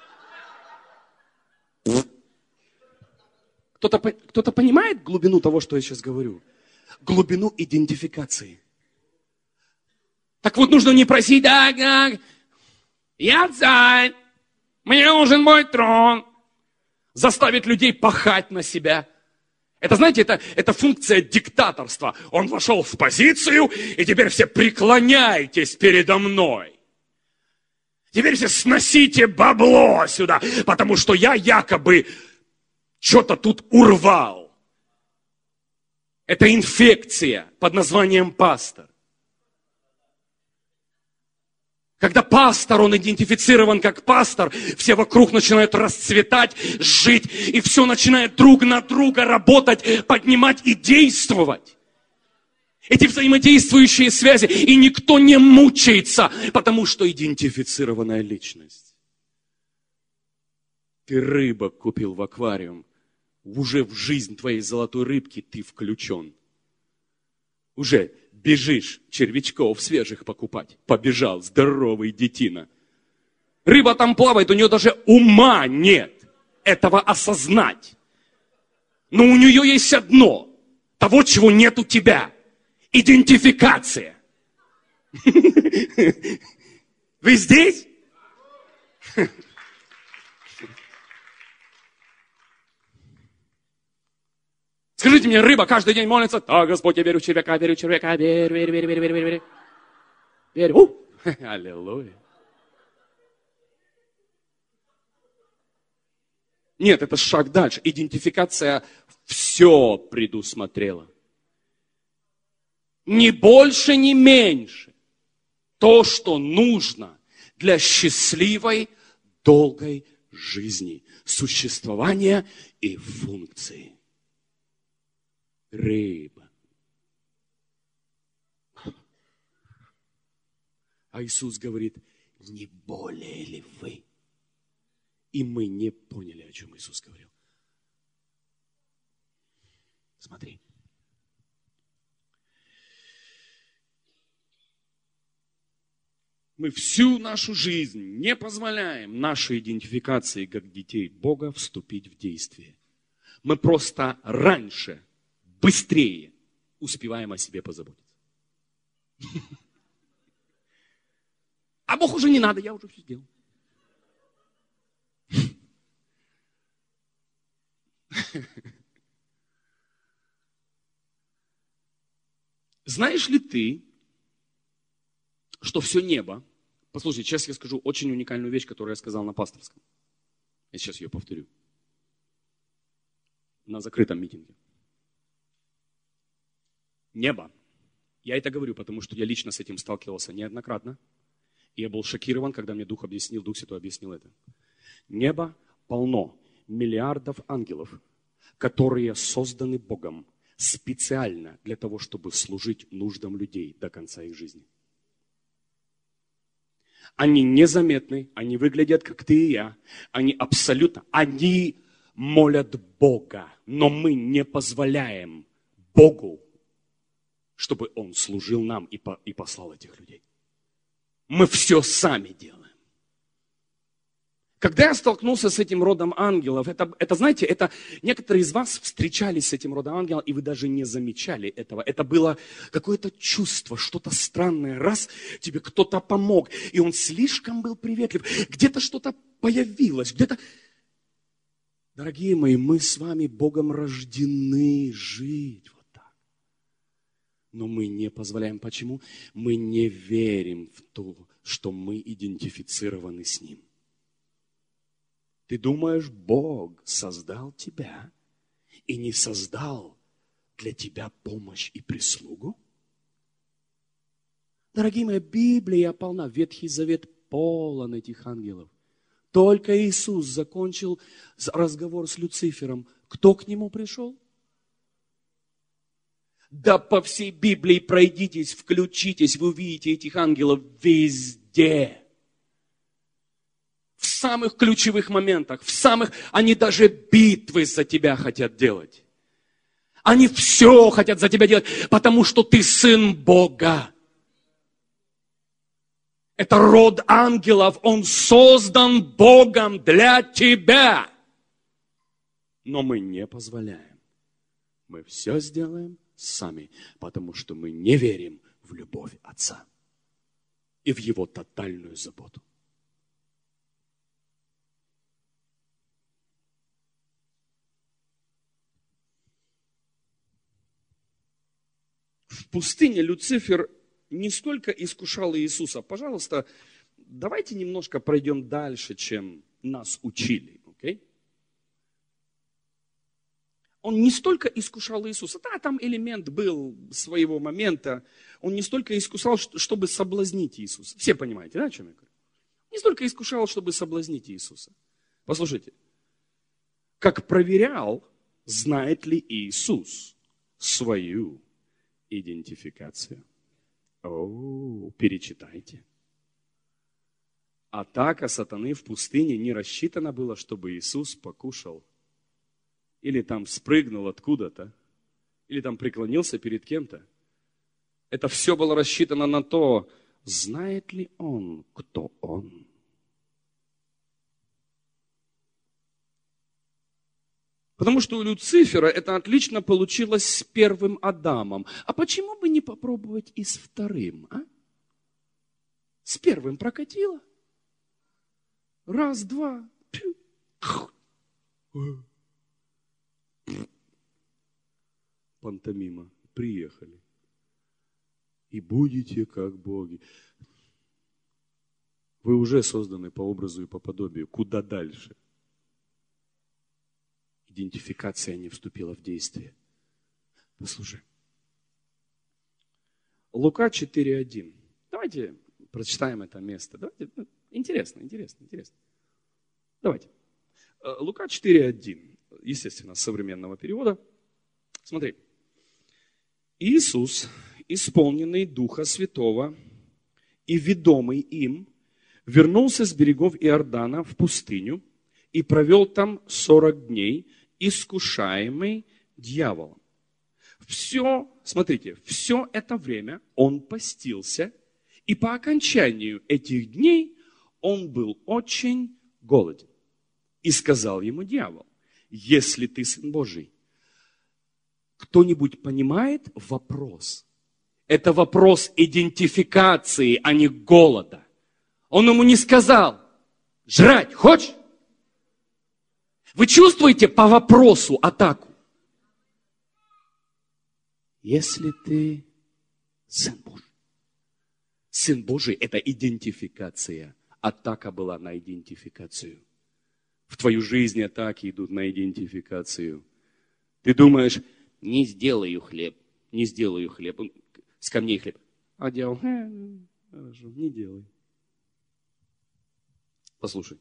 Кто-то, кто-то понимает глубину того, что я сейчас говорю? Глубину идентификации. Так вот, нужно не просить, так, так, я царь, мне нужен мой трон. Заставить людей пахать на себя. Это, знаете, это, это функция диктаторства. Он вошел в позицию, и теперь все преклоняйтесь передо мной. Теперь все сносите бабло сюда, потому что я якобы что-то тут урвал. Это инфекция под названием пастор. Когда пастор, он идентифицирован как пастор, все вокруг начинают расцветать, жить, и все начинает друг на друга работать, поднимать и действовать. Эти взаимодействующие связи, и никто не мучается, потому что идентифицированная личность. Ты рыбок купил в аквариум, уже в жизнь твоей золотой рыбки ты включен. Уже бежишь червячков свежих покупать. Побежал, здоровый детина. Рыба там плавает, у нее даже ума нет этого осознать. Но у нее есть одно, того, чего нет у тебя. Идентификация. Вы здесь? Скажите мне, рыба каждый день молится: «Да, Господь, я верю в червяка, верю в червяка, верю, верю, верю, верю, верю, верю, верю». Верю. У! Аллилуйя. Нет, это шаг дальше. Идентификация все предусмотрела. Ни больше, ни меньше. То, что нужно для счастливой, долгой жизни, существования и функции. Рыба. А Иисус говорит: не более ли вы? И мы не поняли, о чем Иисус говорил. Смотри. Мы всю нашу жизнь не позволяем нашей идентификации как детей Бога вступить в действие. Мы просто раньше, быстрее успеваем о себе позаботиться. А Бог уже не надо, я уже все сделал. Знаешь ли ты, что все небо... Послушай, сейчас я скажу очень уникальную вещь, которую я сказал на пасторском. Я сейчас ее повторю. На закрытом митинге. Небо. Я это говорю, потому что я лично с этим сталкивался неоднократно. И я был шокирован, когда мне Дух объяснил, Дух Святой объяснил это. Небо полно миллиардов ангелов, которые созданы Богом специально для того, чтобы служить нуждам людей до конца их жизни. Они незаметны, они выглядят, как ты и я. Они абсолютно, они молят Бога, но мы не позволяем Богу, чтобы Он служил нам и, по, и послал этих людей. Мы все сами делаем. Когда я столкнулся с этим родом ангелов, это, это, знаете, это некоторые из вас встречались с этим родом ангелов, и вы даже не замечали этого. Это было какое-то чувство, что-то странное. Раз тебе кто-то помог, и он слишком был приветлив. Где-то что-то появилось, где-то... Дорогие мои, мы с вами Богом рождены жить вот так. Но мы не позволяем. Почему? Мы не верим в то, что мы идентифицированы с Ним. Ты думаешь, Бог создал тебя и не создал для тебя помощь и прислугу? Дорогие мои, Библия полна, Ветхий Завет полон этих ангелов. Только Иисус закончил разговор с Люцифером. Кто к нему пришел? Да по всей Библии пройдитесь, включитесь, вы увидите этих ангелов везде. В самых ключевых моментах, в самых, они даже битвы за тебя хотят делать. Они все хотят за тебя делать, потому что ты сын Бога. Это род ангелов, он создан Богом для тебя. Но мы не позволяем. Мы все сделаем сами, потому что мы не верим в любовь Отца и в Его тотальную заботу. В пустыне Люцифер не столько искушал Иисуса. Пожалуйста, давайте немножко пройдем дальше, чем нас учили. Okay? Он не столько искушал Иисуса. Да, там элемент был своего момента. Он не столько искушал, чтобы соблазнить Иисуса. Все понимаете, да, о чем я говорю? Не столько искушал, чтобы соблазнить Иисуса. Послушайте, как проверял, знает ли Иисус свою идентификацию. О, перечитайте. Атака сатаны в пустыне не рассчитана была, чтобы Иисус покушал. Или там спрыгнул откуда-то. Или там преклонился перед кем-то. Это все было рассчитано на то, знает ли он, кто он. Потому что у Люцифера это отлично получилось с первым Адамом. А почему бы не попробовать и с вторым, а? С первым прокатило. Раз, два. Пантомима. Приехали. И будете как боги. Вы уже созданы по образу и по подобию. Куда дальше? Идентификация не вступила в действие. Послушай. Лука четыре один. Давайте прочитаем это место. Давайте. Интересно, интересно, интересно. Давайте. Лука четыре один. Естественно, с современного перевода. Смотри. Иисус, исполненный Духа Святого и ведомый им, вернулся с берегов Иордана в пустыню и провел там сорок дней, искушаемый дьяволом. Все, смотрите, все это время он постился, и по окончанию этих дней он был очень голоден. И сказал ему дьявол: если ты Сын Божий. Кто-нибудь понимает вопрос? Это вопрос идентификации, а не голода. Он ему не сказал: жрать хочешь? Вы чувствуете по вопросу атаку? Если ты Сын Божий. Сын Божий – это идентификация. Атака была на идентификацию. В твою жизнь атаки идут на идентификацию. Ты думаешь, не сделаю хлеб, не сделаю хлеб, с камней хлеб. А дьявол, э, хорошо, не делай. Послушай.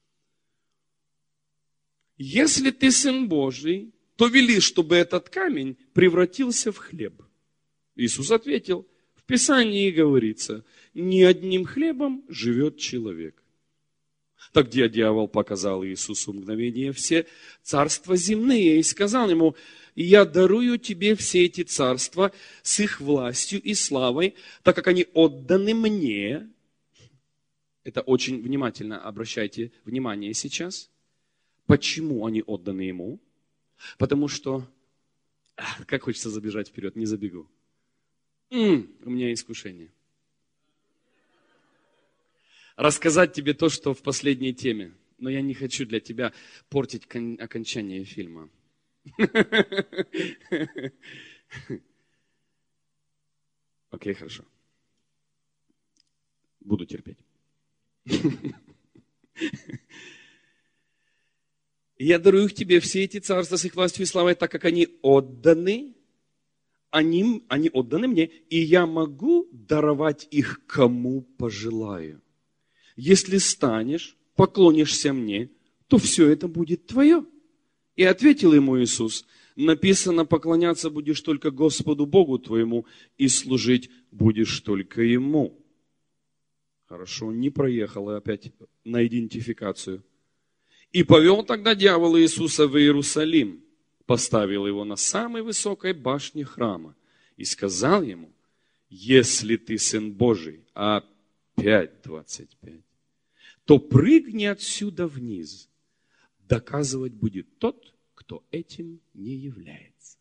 Если ты Сын Божий, то вели, чтобы этот камень превратился в хлеб. Иисус ответил, в Писании говорится, не одним хлебом живет человек. Тогда дьявол показал Иисусу мгновение все царства земные и сказал ему: я дарую тебе все эти царства с их властью и славой, так как они отданы мне. Это очень внимательно обращайте внимание сейчас. Почему они отданы ему? Потому что, как хочется забежать вперед, не забегу. М-м, у меня искушение. Рассказать тебе то, что в последней теме. Но я не хочу для тебя портить кон- окончание фильма. Окей, хорошо. Буду терпеть. Я дарую тебе все эти царства с их властью и славой, так как они отданы, они, они отданы мне, и я могу даровать их кому пожелаю. Если станешь, поклонишься мне, то все это будет твое. И ответил ему Иисус: написано, поклоняться будешь только Господу Богу твоему, и служить будешь только Ему. Хорошо, не проехал опять на идентификацию. И повел тогда дьявол Иисуса в Иерусалим, поставил его на самой высокой башне храма и сказал ему: если ты Сын Божий, опять двадцать пять, то прыгни отсюда вниз. Доказывать будет тот, кто этим не является.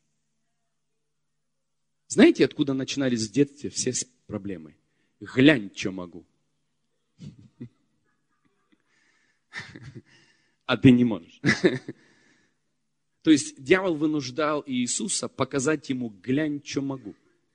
Знаете, откуда начинались в детстве все проблемы? Глянь, что могу. А ты не можешь. То есть дьявол вынуждал Иисуса показать ему: глянь, что могу.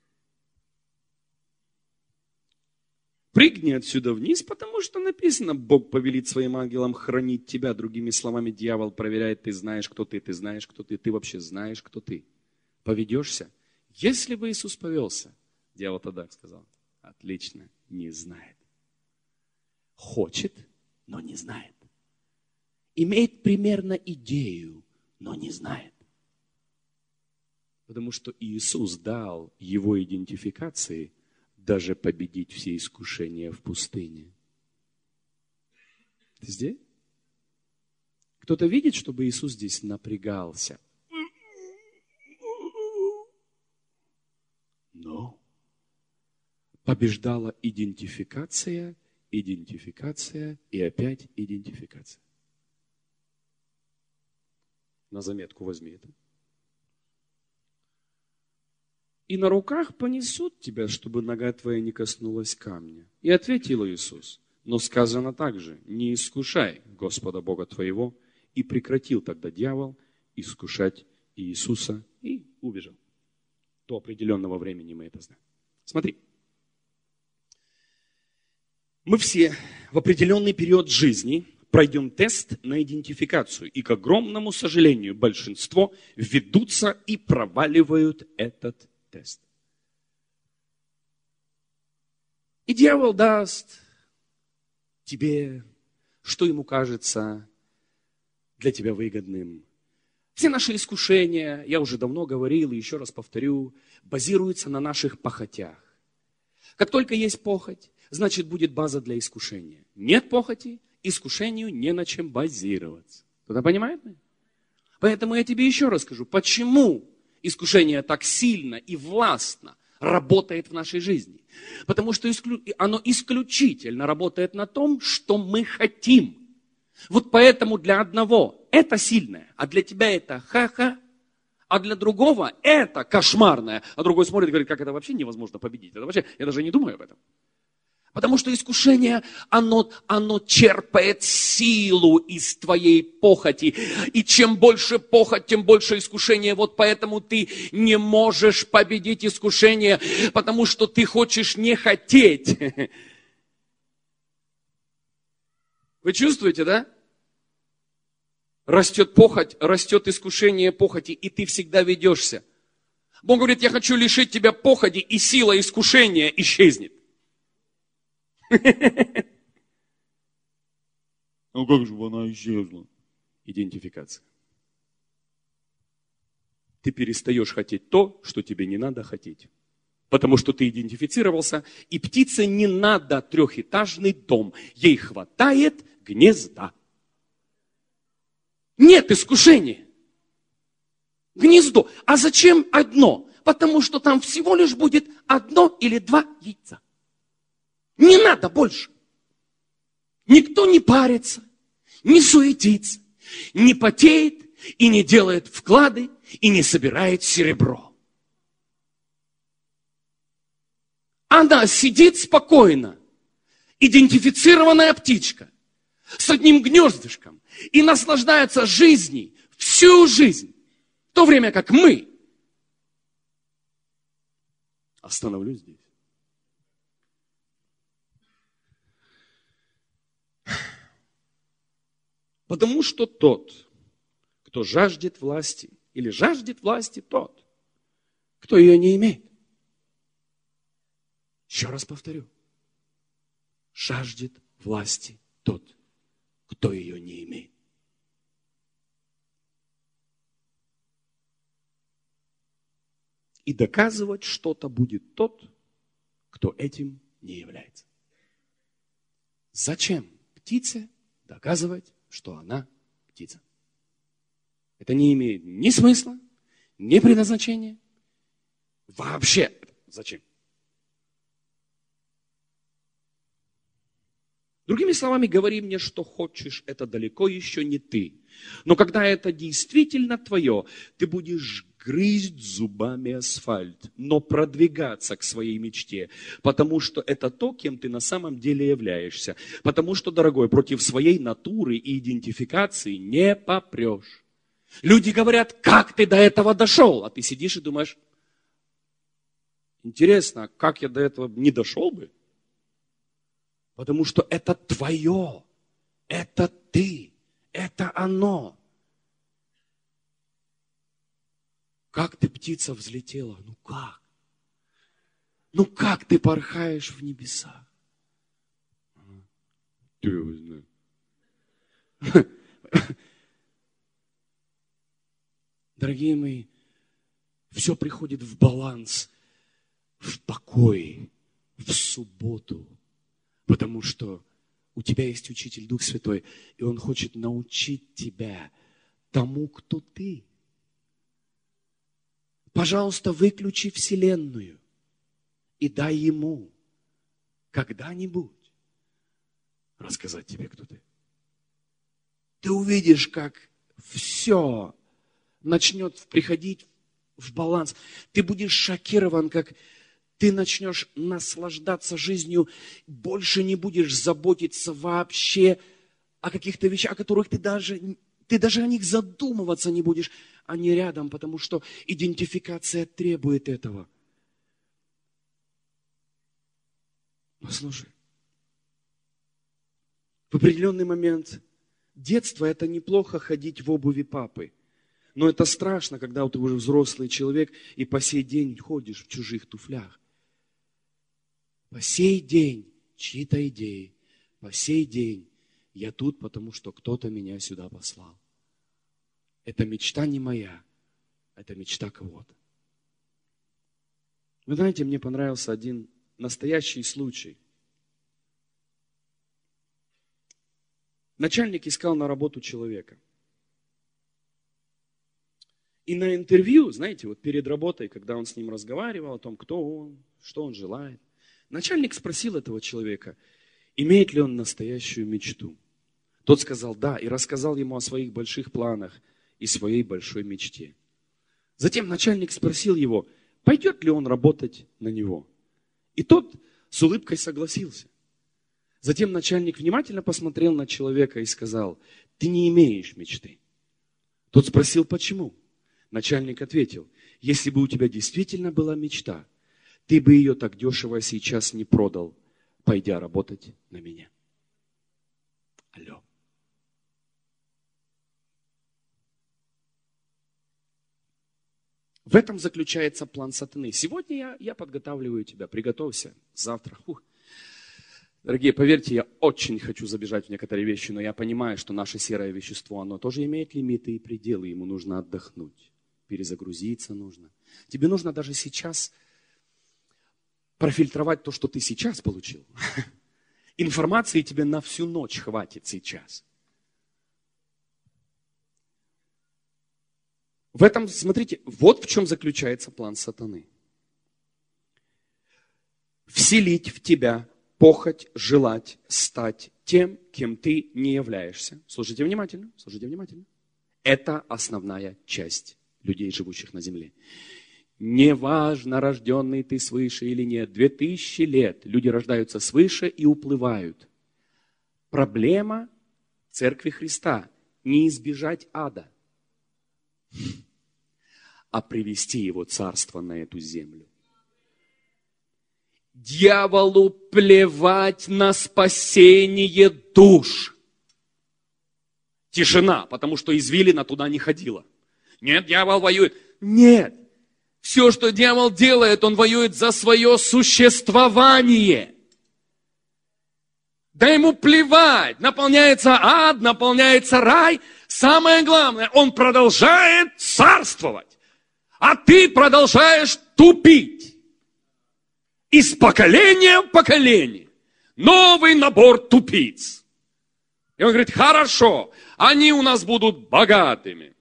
Прыгни отсюда вниз, потому что написано, Бог повелит своим ангелам хранить тебя. Другими словами, дьявол проверяет, ты знаешь, кто ты, ты знаешь, кто ты, ты вообще знаешь, кто ты. Поведешься? Если бы Иисус повелся, дьявол тогда сказал: отлично, не знает. Хочет, но не знает. Имеет примерно идею, но не знает. Потому что Иисус дал его идентификации даже победить все искушения в пустыне. Ты здесь? Кто-то видит, чтобы Иисус здесь напрягался? Но побеждала идентификация, идентификация и опять идентификация. На заметку возьми это. И на руках понесут тебя, чтобы нога твоя не коснулась камня. И ответил Иисус: но сказано также: не искушай Господа Бога твоего. И прекратил тогда дьявол искушать Иисуса и убежал. До определенного времени мы это знаем. Смотри. Мы все в определенный период жизни пройдем тест на идентификацию. И, к огромному сожалению, большинство ведутся и проваливают этот тест. И дьявол даст тебе, что ему кажется для тебя выгодным. Все наши искушения, я уже давно говорил и еще раз повторю, базируются на наших похотях. Как только есть похоть, значит будет база для искушения. Нет похоти, искушению не на чем базироваться. Кто-то понимает? Поэтому я тебе еще раз скажу, почему искушение так сильно и властно работает в нашей жизни. Потому что оно исключительно работает на том, что мы хотим. Вот поэтому для одного это сильное, а для тебя это ха-ха, а для другого это кошмарное. А другой смотрит и говорит, как это вообще невозможно победить. Это вообще, я даже не думаю об этом. Потому что искушение, оно, оно черпает силу из твоей похоти. И чем больше похоть, тем больше искушение. Вот поэтому ты не можешь победить искушение, потому что ты хочешь не хотеть. Вы чувствуете, да? Растет похоть, растет искушение похоти, и ты всегда ведешься. Бог говорит, я хочу лишить тебя похоти, и сила искушения исчезнет. Ну как же она исчезла? Идентификация. Ты перестаешь хотеть то, что тебе не надо хотеть. Потому что ты идентифицировался, и птице не надо трехэтажный дом. Ей хватает гнезда. Нет искушения. Гнездо. А зачем одно? Потому что там всего лишь будет одно или два яйца. Не надо больше. Никто не парится, не суетится, не потеет и не делает вклады и не собирает серебро. Она сидит спокойно, идентифицированная птичка, с одним гнездышком и наслаждается жизнью всю жизнь, в то время как мы. Остановлюсь здесь. Потому что тот, кто жаждет власти, или жаждет власти тот, кто ее не имеет. Еще раз повторю. Жаждет власти тот, кто ее не имеет. И доказывать что-то будет тот, кто этим не является. Зачем птице доказывать, что она птица? Это не имеет ни смысла, ни предназначения. Вообще зачем? Другими словами, говори мне, что хочешь, это далеко еще не ты. Но когда это действительно твое, ты будешь грызть зубами асфальт, но продвигаться к своей мечте, потому что это то, кем ты на самом деле являешься. Потому что, дорогой, против своей натуры и идентификации не попрешь. Люди говорят, как ты до этого дошел? А ты сидишь и думаешь, интересно, как я до этого не дошел бы? Потому что это твое, это ты, это оно. Как ты, птица, взлетела? Ну как? Ну как ты порхаешь в небесах? Ты его знаешь. Дорогие мои, Все приходит в баланс, в покой, в субботу. Потому что у тебя есть Учитель Дух Святой, и Он хочет научить тебя тому, кто ты. Пожалуйста, выключи Вселенную и дай Ему когда-нибудь рассказать тебе, кто ты. Ты увидишь, как все начнет приходить в баланс. Ты будешь шокирован, как ты начнешь наслаждаться жизнью, больше не будешь заботиться вообще о каких-то вещах, о которых ты даже, ты даже о них задумываться не будешь. Они рядом, потому что идентификация требует этого. Послушай, в определенный момент детство – это неплохо ходить в обуви папы. Но это страшно, когда ты уже взрослый человек и по сей день ходишь в чужих туфлях. По сей день чьи-то идеи, по сей день я тут, потому что кто-то меня сюда послал. Это мечта не моя, это мечта кого-то. Вы знаете, мне понравился один настоящий случай. Начальник искал на работу человека. И на интервью, знаете, вот перед работой, когда он с ним разговаривал о том, кто он, что он желает, начальник спросил этого человека, имеет ли он настоящую мечту. Тот сказал «да» и рассказал ему о своих больших планах и своей большой мечте. Затем начальник спросил его, пойдет ли он работать на него. И тот с улыбкой согласился. Затем начальник внимательно посмотрел на человека и сказал, ты не имеешь мечты. Тот спросил, почему? Начальник ответил, если бы у тебя действительно была мечта, ты бы ее так дешево сейчас не продал, пойдя работать на меня. Алло. В этом заключается план сатаны. Сегодня я, я подготавливаю тебя, приготовься, завтра. Фух. Дорогие, поверьте, я очень хочу забежать в некоторые вещи, но я понимаю, что наше серое вещество, оно тоже имеет лимиты и пределы, ему нужно отдохнуть, перезагрузиться нужно. Тебе нужно даже сейчас профильтровать то, что ты сейчас получил. Информации тебе на всю ночь хватит сейчас. В этом, смотрите, вот в чем заключается план сатаны. Вселить в тебя похоть, желать стать тем, кем ты не являешься. Слушайте внимательно, слушайте внимательно. Это основная часть людей, живущих на земле. Неважно, рожденный ты свыше или нет, две тысячи лет люди рождаются свыше и уплывают. Проблема Церкви Христа не избежать ада, а привести его царство на эту землю. Дьяволу плевать на спасение душ. Тишина, потому что извилина туда не ходила. Нет, дьявол воюет. Нет. Все, что дьявол делает, он воюет за свое существование. Да ему плевать, наполняется ад, наполняется рай. Самое главное, он продолжает царствовать, а ты продолжаешь тупить. Из поколения в поколение. Новый набор тупиц. И он говорит, хорошо, они у нас будут богатыми.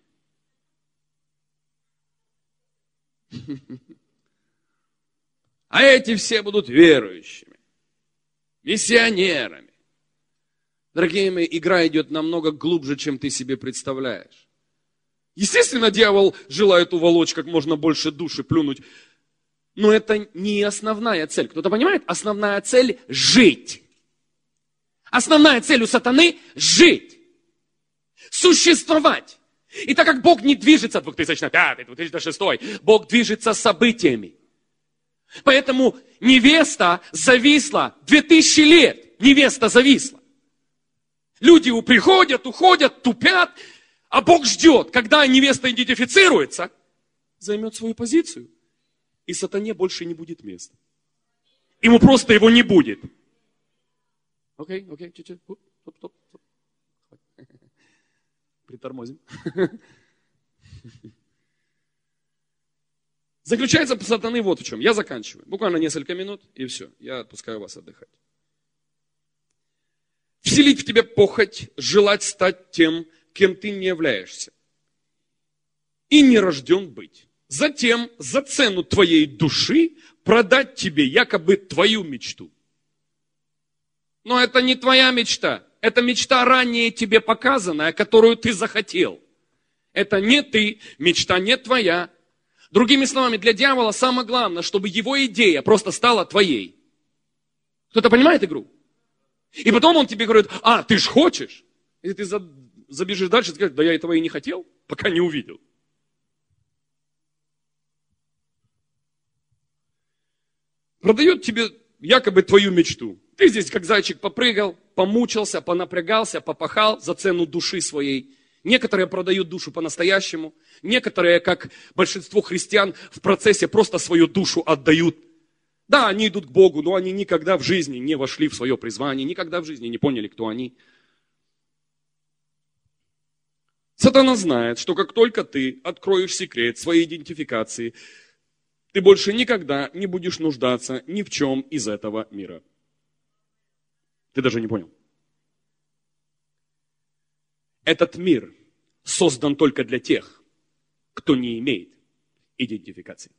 А эти все будут верующими, миссионерами. Дорогие мои, игра идет намного глубже, чем ты себе представляешь. Естественно, дьявол желает уволочь как можно больше душ и плюнуть. Но это не основная цель. Кто-то понимает? Основная цель – жить. Основная цель у сатаны – жить. Существовать. И так как Бог не движется две тысячи пятый, две тысячи шестой, Бог движется событиями. Поэтому невеста зависла две тысячи лет. Невеста зависла. Люди приходят, уходят, тупят, а Бог ждет, когда невеста идентифицируется, займет свою позицию. И сатане больше не будет места. Ему просто его не будет. Окей, окей, чуть-чуть. Стоп, стоп, стоп. Притормозим. Заключается сатаны вот в чем. Я заканчиваю. Буквально несколько минут, и все. Я отпускаю вас отдыхать. Вселить в тебя похоть, желать стать тем, кем ты не являешься. И не рожден быть. Затем за цену твоей души продать тебе якобы твою мечту. Но это не твоя мечта. Это мечта ранее тебе показанная, которую ты захотел. Это не ты, мечта не твоя. Другими словами, для дьявола самое главное, чтобы его идея просто стала твоей. Кто-то понимает игру? И потом он тебе говорит, а, ты ж хочешь? И ты забежишь дальше и скажешь, да я этого и не хотел, пока не увидел. Продает тебе якобы твою мечту. Ты здесь как зайчик попрыгал, помучился, понапрягался, попахал за цену души своей. Некоторые продают душу по-настоящему. Некоторые, как большинство христиан, в процессе просто свою душу отдают. Да, они идут к Богу, но они никогда в жизни не вошли в свое призвание, никогда в жизни не поняли, кто они. Сатана знает, что как только ты откроешь секрет своей идентификации, ты больше никогда не будешь нуждаться ни в чем из этого мира. Ты даже не понял. Этот мир создан только для тех, кто не имеет идентификации.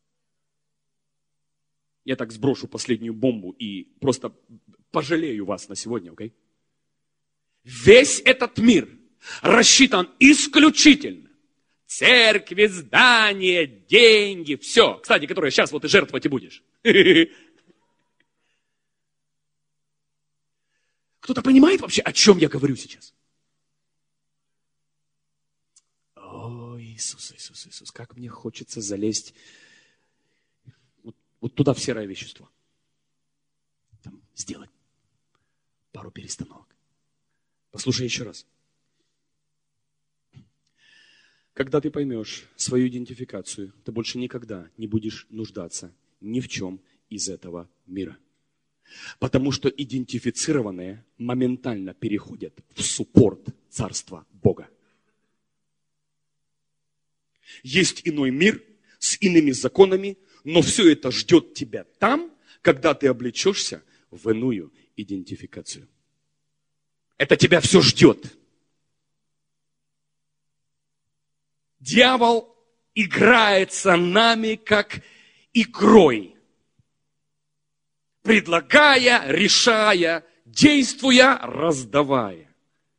Я так сброшу последнюю бомбу и просто пожалею вас на сегодня, окей? Okay? Весь этот мир рассчитан исключительно. Церкви, здания, деньги, все. Кстати, которые сейчас вот и жертвовать и будешь. Кто-то понимает вообще, о чем я говорю сейчас? О, Иисус, Иисус, Иисус, как мне хочется залезть вот, вот туда, в серое вещество. Там, сделать пару перестановок. Послушай еще раз. Когда ты поймешь свою идентификацию, ты больше никогда не будешь нуждаться ни в чем из этого мира. Потому что идентифицированные моментально переходят в суппорт Царства Бога. Есть иной мир с иными законами, но все это ждет тебя там, когда ты облечешься в иную идентификацию. Это тебя все ждет. Дьявол играется нами как игрой, предлагая, решая, действуя, раздавая.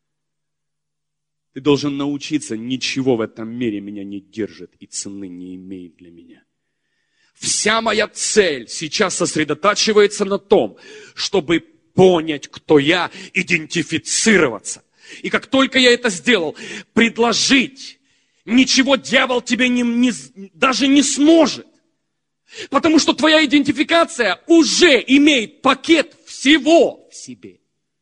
Ты должен научиться, ничего в этом мире меня не держит и цены не имеет для меня. Вся моя цель сейчас сосредотачивается на том, чтобы понять, кто я, идентифицироваться. И как только я это сделал, предложить, ничего дьявол тебе не, не, даже не сможет. Потому что твоя идентификация уже имеет пакет всего в себе.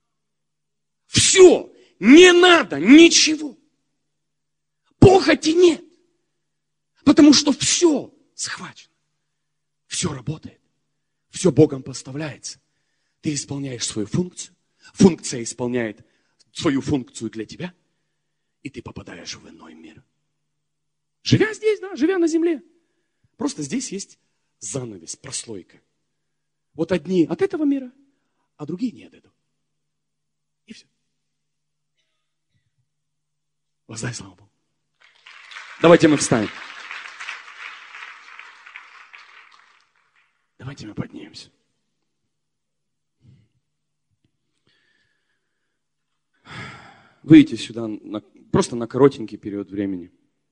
Все. Не надо ничего. Похоти нет. Потому что все схвачено. Все работает. Все Богом поставляется. Ты исполняешь свою функцию. Функция исполняет свою функцию для тебя. И ты попадаешь в иной мир. Живя здесь, да, живя на земле. Просто здесь есть занавес, прослойка. Вот одни от этого мира, а другие не от этого. И все. Воздай славу Богу. Давайте мы встанем. Давайте мы поднимемся. Выйдите сюда на, просто на коротенький период времени.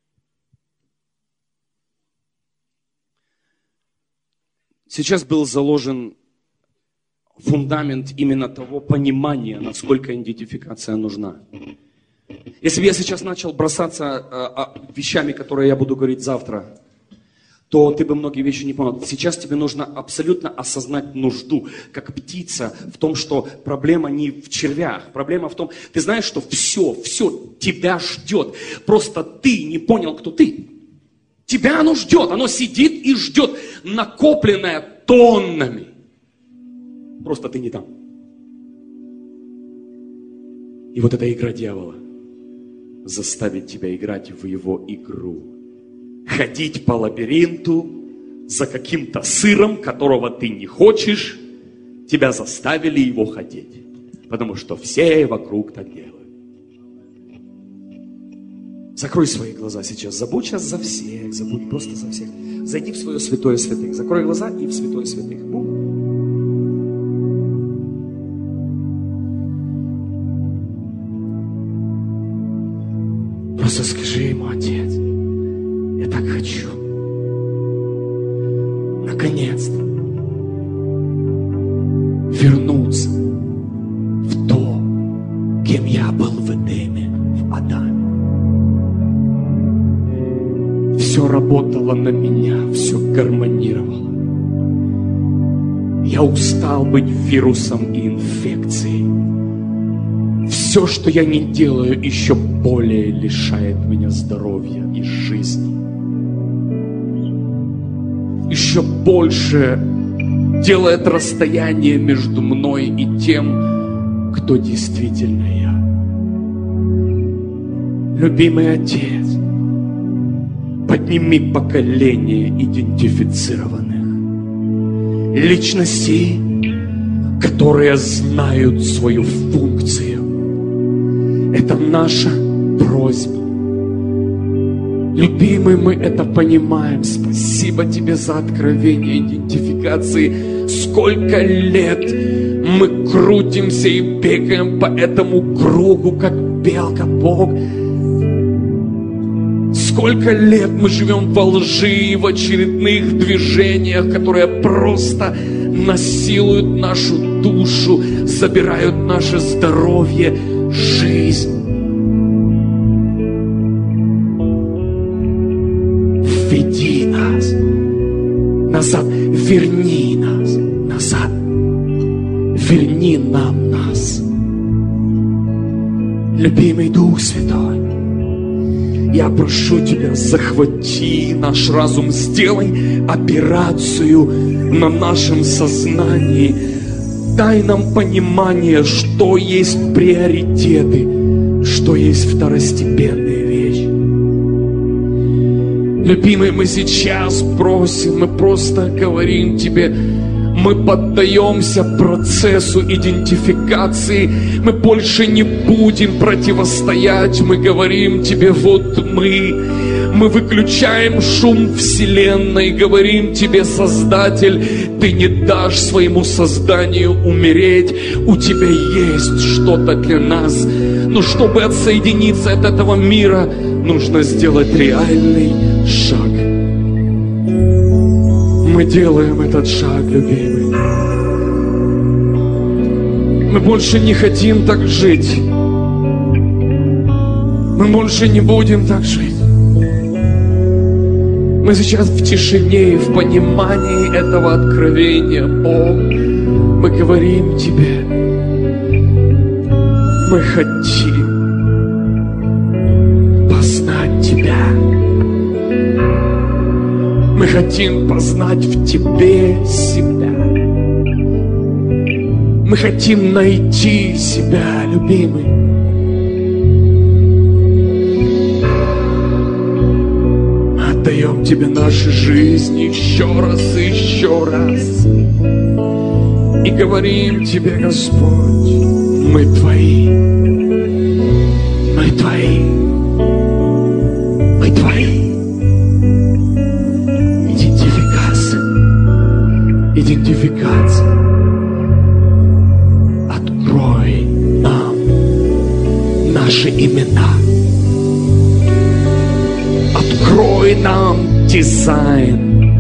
Сейчас был заложен фундамент именно того понимания, насколько идентификация нужна. Если бы я сейчас начал бросаться а, а, вещами, которые я буду говорить завтра, то ты бы многие вещи не понял. Сейчас тебе нужно абсолютно осознать нужду, как птица, в том, что проблема не в червях. Проблема в том, ты знаешь, что все, все тебя ждет. Просто ты не понял, кто ты. Тебя оно ждет, оно сидит и ждет, накопленное тоннами. Просто ты не там. И вот эта игра дьявола заставит тебя играть в его игру. ходить по лабиринту за каким-то сыром, которого ты не хочешь, тебя заставили его ходить. Потому что все вокруг так делают. Закрой свои глаза сейчас. Забудь сейчас за всех. Забудь просто за всех. Зайди в свое святое святых. Закрой глаза и в святое святых. Просто скажи ему: Отец, я так хочу. Наконец-то вернуться в то, кем я был в Эдеме, в Адаме. Все работало на меня, все гармонировало. Я устал быть вирусом и инфекцией. Все, что я не делаю, еще более лишает меня здоровья и жизни. Еще больше делает расстояние между мной и тем, кто действительно я. Любимый Отец, подними поколение идентифицированных личностей, которые знают свою функцию. Это наша просьба. Любимый, мы это понимаем. Спасибо тебе за откровение идентификации. Сколько лет мы крутимся и бегаем по этому кругу, как белка, Бог. Сколько лет мы живем во лжи и в очередных движениях, которые просто насилуют нашу душу, забирают наше здоровье, жизнь. Веди нас назад, верни нас назад, верни нам нас. Любимый Дух Святой, я прошу Тебя, захвати наш разум, сделай операцию на нашем сознании. Дай нам понимание, что есть приоритеты, что есть второстепенные вещи. Любимый, мы сейчас просим, мы просто говорим Тебе, мы поддаемся процессу идентификации, мы больше не будем противостоять, мы говорим Тебе: вот мы, мы выключаем шум вселенной, говорим Тебе: Создатель, Ты не дашь своему созданию умереть, у Тебя есть что-то для нас, но чтобы отсоединиться от этого мира, нужно сделать реальный шаг. Мы делаем этот шаг, любимый. Мы больше не хотим так жить. Мы больше не будем так жить. Мы сейчас в тишине и в понимании этого откровения, Бог. Мы говорим Тебе: мы хотим познать Тебя. Мы хотим познать в Тебе себя. Мы хотим найти себя, любимый. Мы отдаем Тебе наши жизни еще раз и еще раз. И говорим Тебе: Господь, мы Твои. Мы Твои. Мы Твои. Идентификация. Открой нам наши имена. Открой нам дизайн.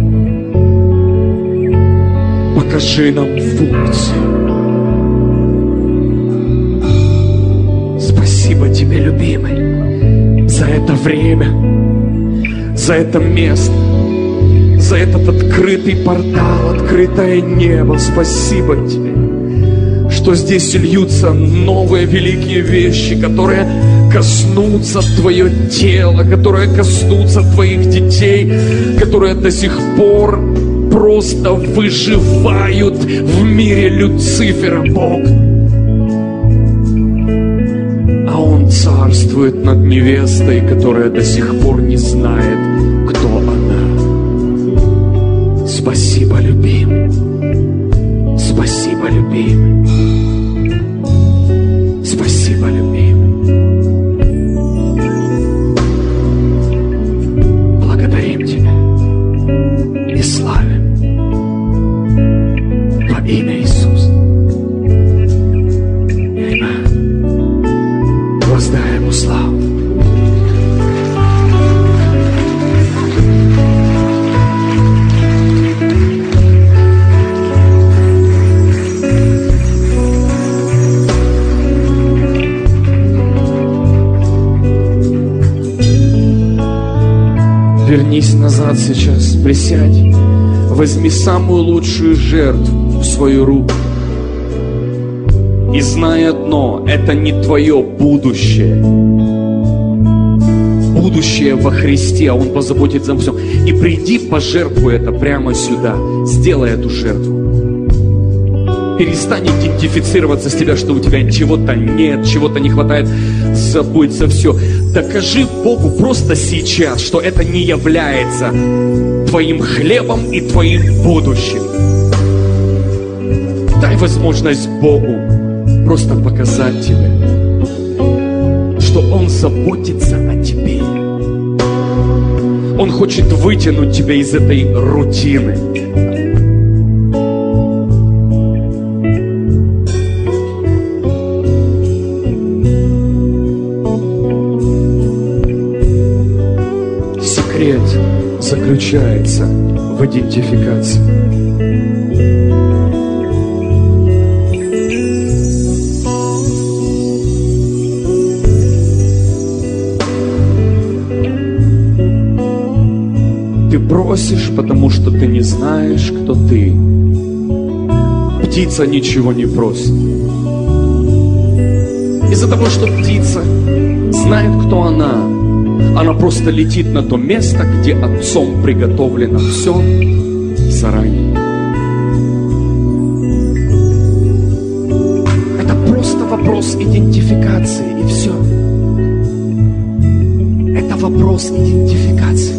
Покажи нам функцию. Спасибо Тебе, любимый, за это время, за это место, за этот открытый портал, открытое небо. Спасибо Тебе, что здесь льются новые великие вещи, которые коснутся Твое тело, которые коснутся Твоих детей, которые до сих пор просто выживают в мире Люцифера, Бог. А он царствует над невестой, которая до сих пор не знает, кто Спасибо, любимый. Спасибо, любимый. Спасибо, любимый. Благодарим Тебя и славим во имя Иисуса. Аминь. Воздай Ему славу. Вернись назад сейчас, присядь, возьми самую лучшую жертву в свою руку. И знай одно, это не твое будущее. Будущее во Христе, а Он позаботится обо всем. И приди, пожертвуй это прямо сюда, сделай эту жертву. Перестань идентифицироваться с тебя, что у тебя чего-то нет, чего-то не хватает, забудь за все. Докажи Богу просто сейчас, что это не является твоим хлебом и твоим будущим. Дай возможность Богу просто показать тебе, что Он заботится о тебе. Он хочет вытянуть тебя из этой рутины. Секрет заключается в идентификации. Ты просишь, потому что ты не знаешь, кто ты. Птица ничего не просит. Из-за того, что птица знает, кто она, она просто летит на то место, где Отцом приготовлено все заранее. Это просто вопрос идентификации, и все. Это вопрос идентификации.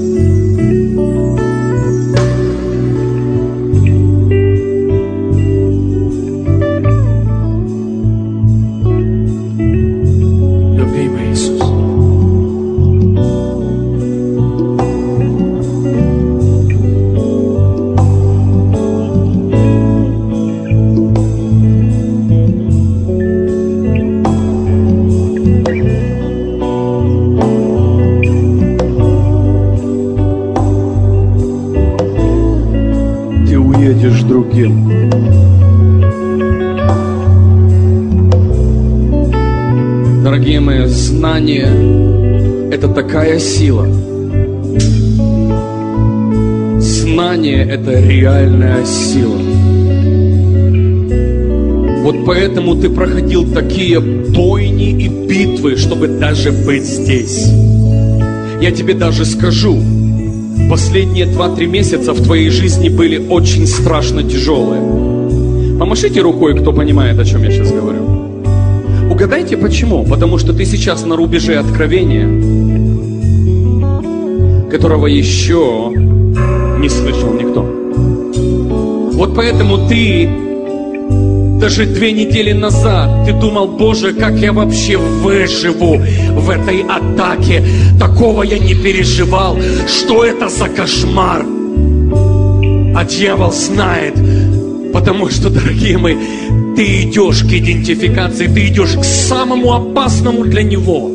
Другим. Дорогие мои, знание – это такая сила. Знание – это реальная сила. Вот поэтому ты проходил такие бойни и битвы, чтобы даже быть здесь. Я тебе даже скажу, последние два-три месяца в твоей жизни были очень страшно тяжелые. Помашите рукой, кто понимает, о чем я сейчас говорю. Угадайте, почему? Потому что ты сейчас на рубеже откровения, которого еще не слышал никто. Вот поэтому ты даже две недели назад ты думал: Боже, как я вообще выживу в этой атаке? Такого я не переживал. Что это за кошмар? А дьявол знает, потому что, дорогие мои, ты идешь к идентификации, ты идешь к самому опасному для него.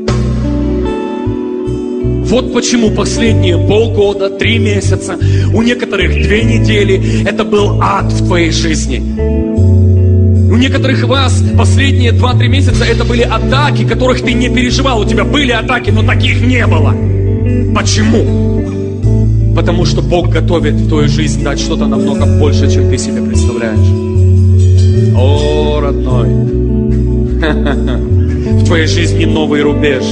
Вот почему последние полгода, три месяца, у некоторых две недели, это был ад в твоей жизни. У некоторых вас последние два-три месяца это были атаки, которых ты не переживал. У тебя были атаки, но таких не было. Почему? Потому что Бог готовит в твою жизнь дать что-то намного больше, чем ты себе представляешь. О, родной, в твоей жизни новый рубеж.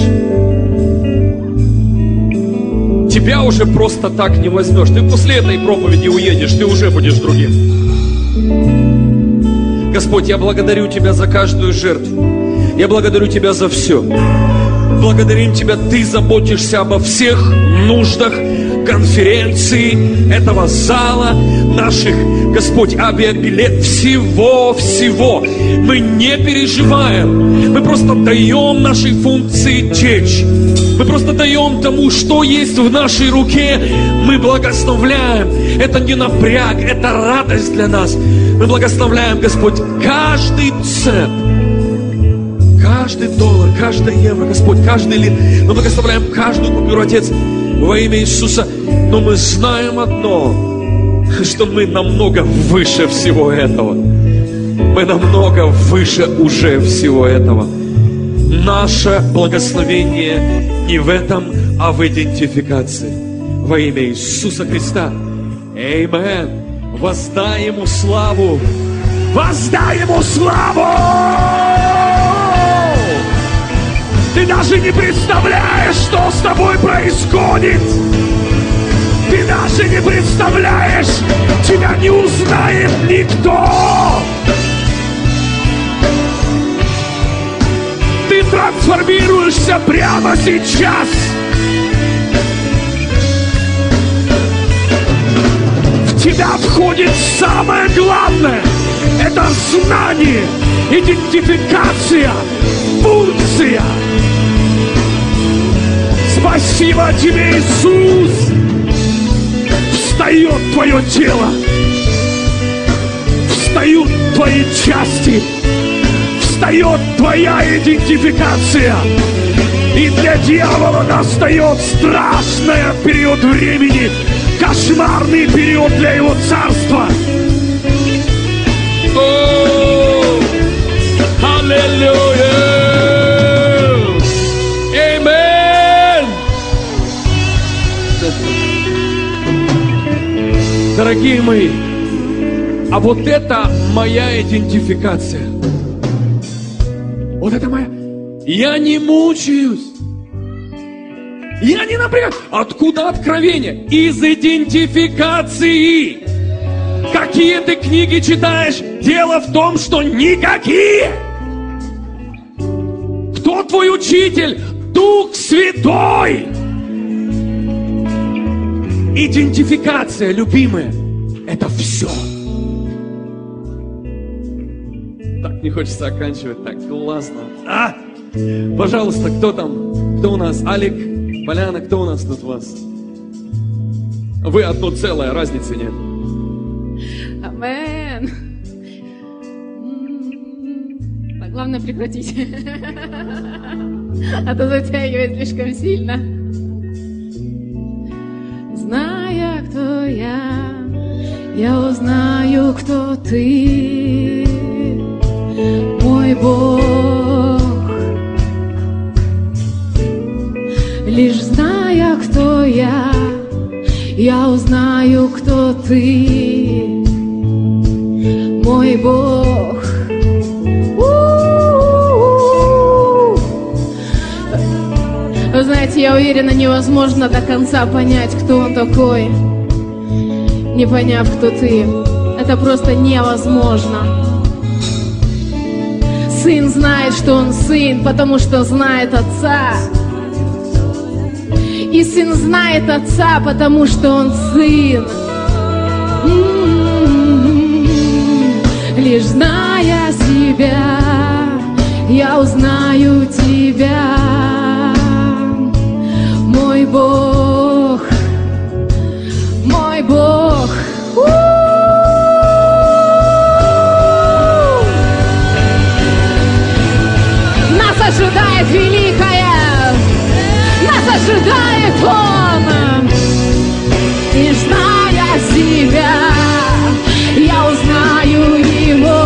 Тебя уже просто так не возьмешь. Ты после этой проповеди уедешь, ты уже будешь другим. Господь, я благодарю Тебя за каждую жертву. Я благодарю Тебя за все. Благодарим Тебя, Ты заботишься обо всех нуждах конференции, этого зала, наших, Господь, авиабилет, всего-всего. Мы не переживаем, мы просто даем нашей функции течь. Мы просто даем тому, что есть в нашей руке, мы благословляем. Это не напряг, это радость для нас. Мы благословляем, Господь, каждый цент, каждый доллар, каждый евро, Господь, каждый лит. Мы благословляем каждую купюру, Отец, во имя Иисуса. Но мы знаем одно, что мы намного выше всего этого. Мы намного выше уже всего этого. Наше благословение не в этом, а в идентификации. Во имя Иисуса Христа. Аминь. Воздай Ему славу. Воздай Ему славу! Ты даже не представляешь, что с тобой происходит. Ты даже не представляешь, тебя не узнает никто. Ты трансформируешься прямо сейчас. В тебя входит самое главное. Это знание, идентификация, функция. Спасибо тебе, Иисус. Встает твое тело. Встают твои части. Встает твоя идентификация. И для дьявола настает страшный период времени, кошмарный период для его царства. О, аллилуйя! Аминь! Дорогие мои, а вот это моя идентификация. Вот это моя. Я не мучаюсь. Я не напрягаюсь. Откуда откровение? Из идентификации. Какие ты книги читаешь? Дело в том, что никакие. Кто твой учитель? Дух Святой. Идентификация, любимая, это все. Так не хочется оканчивать, так классно. А? Пожалуйста, кто там? Кто у нас? Алик, Поляна, кто у нас тут у вас? Вы одно целое, разницы нет. Амен. Так, главное прекратить. А то затягивает слишком сильно. Зная, кто я, я узнаю, кто ты, мой Бог. Лишь зная, кто я, я узнаю, кто ты, мой Бог. У-у-у-у. Вы знаете, я уверена, невозможно до конца понять, кто он такой, не поняв, кто ты. Это просто невозможно. Сын знает, что он сын, потому что знает отца. И сын знает отца, потому что он сын. Лишь зная себя, я узнаю тебя, мой Бог, мой Бог. Нас ожидает великое, нас ожидает Он. Лишь зная себя, я узнаю Его,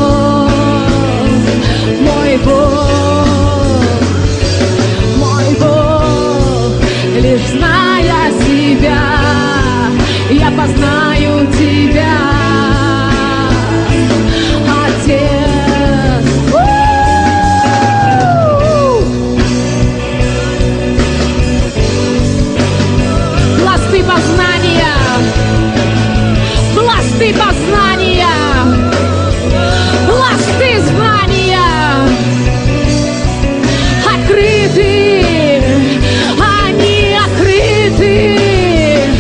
мой Бог, мой Бог. Лишь зная себя, я познаю Тебя, Отец. Пласты познания, пласты познания, пласты знания открыты, они открыты,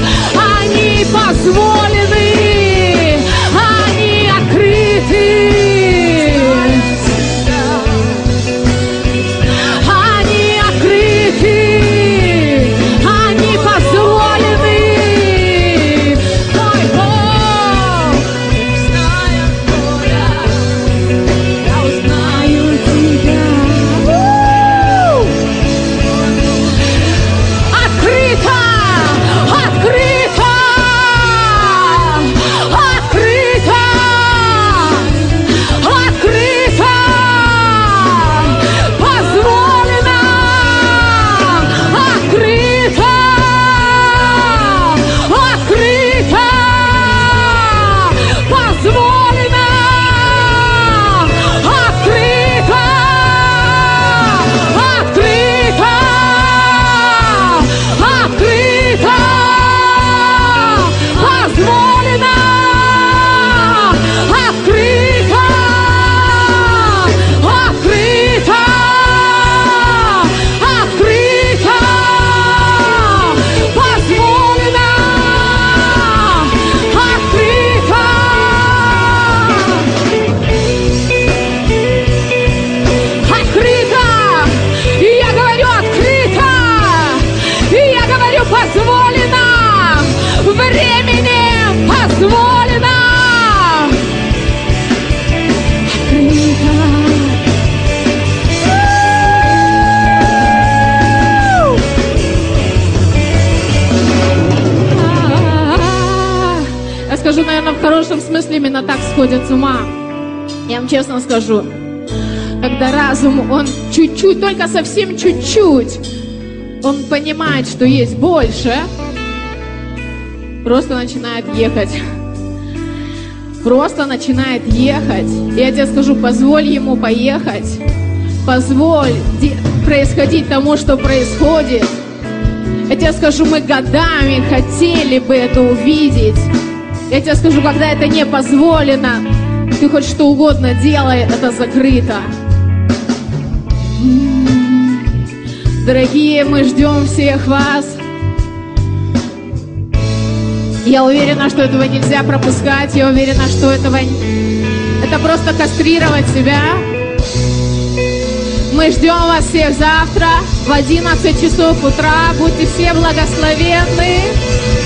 в хорошем смысле именно так сходят с ума. Я вам честно скажу, когда разум, он чуть-чуть, только совсем чуть-чуть, он понимает, что есть больше, просто начинает ехать. Просто начинает ехать. И я тебе скажу, позволь ему поехать. Позволь происходить тому, что происходит. Я тебе скажу, мы годами хотели бы это увидеть. Я тебе скажу, когда это не позволено, ты хоть что угодно делай, это закрыто. Дорогие, мы ждем всех вас. Я уверена, что этого нельзя пропускать. Я уверена, что этого... это просто кастрировать себя. Мы ждем вас всех завтра в одиннадцать часов утра. Будьте все благословенны.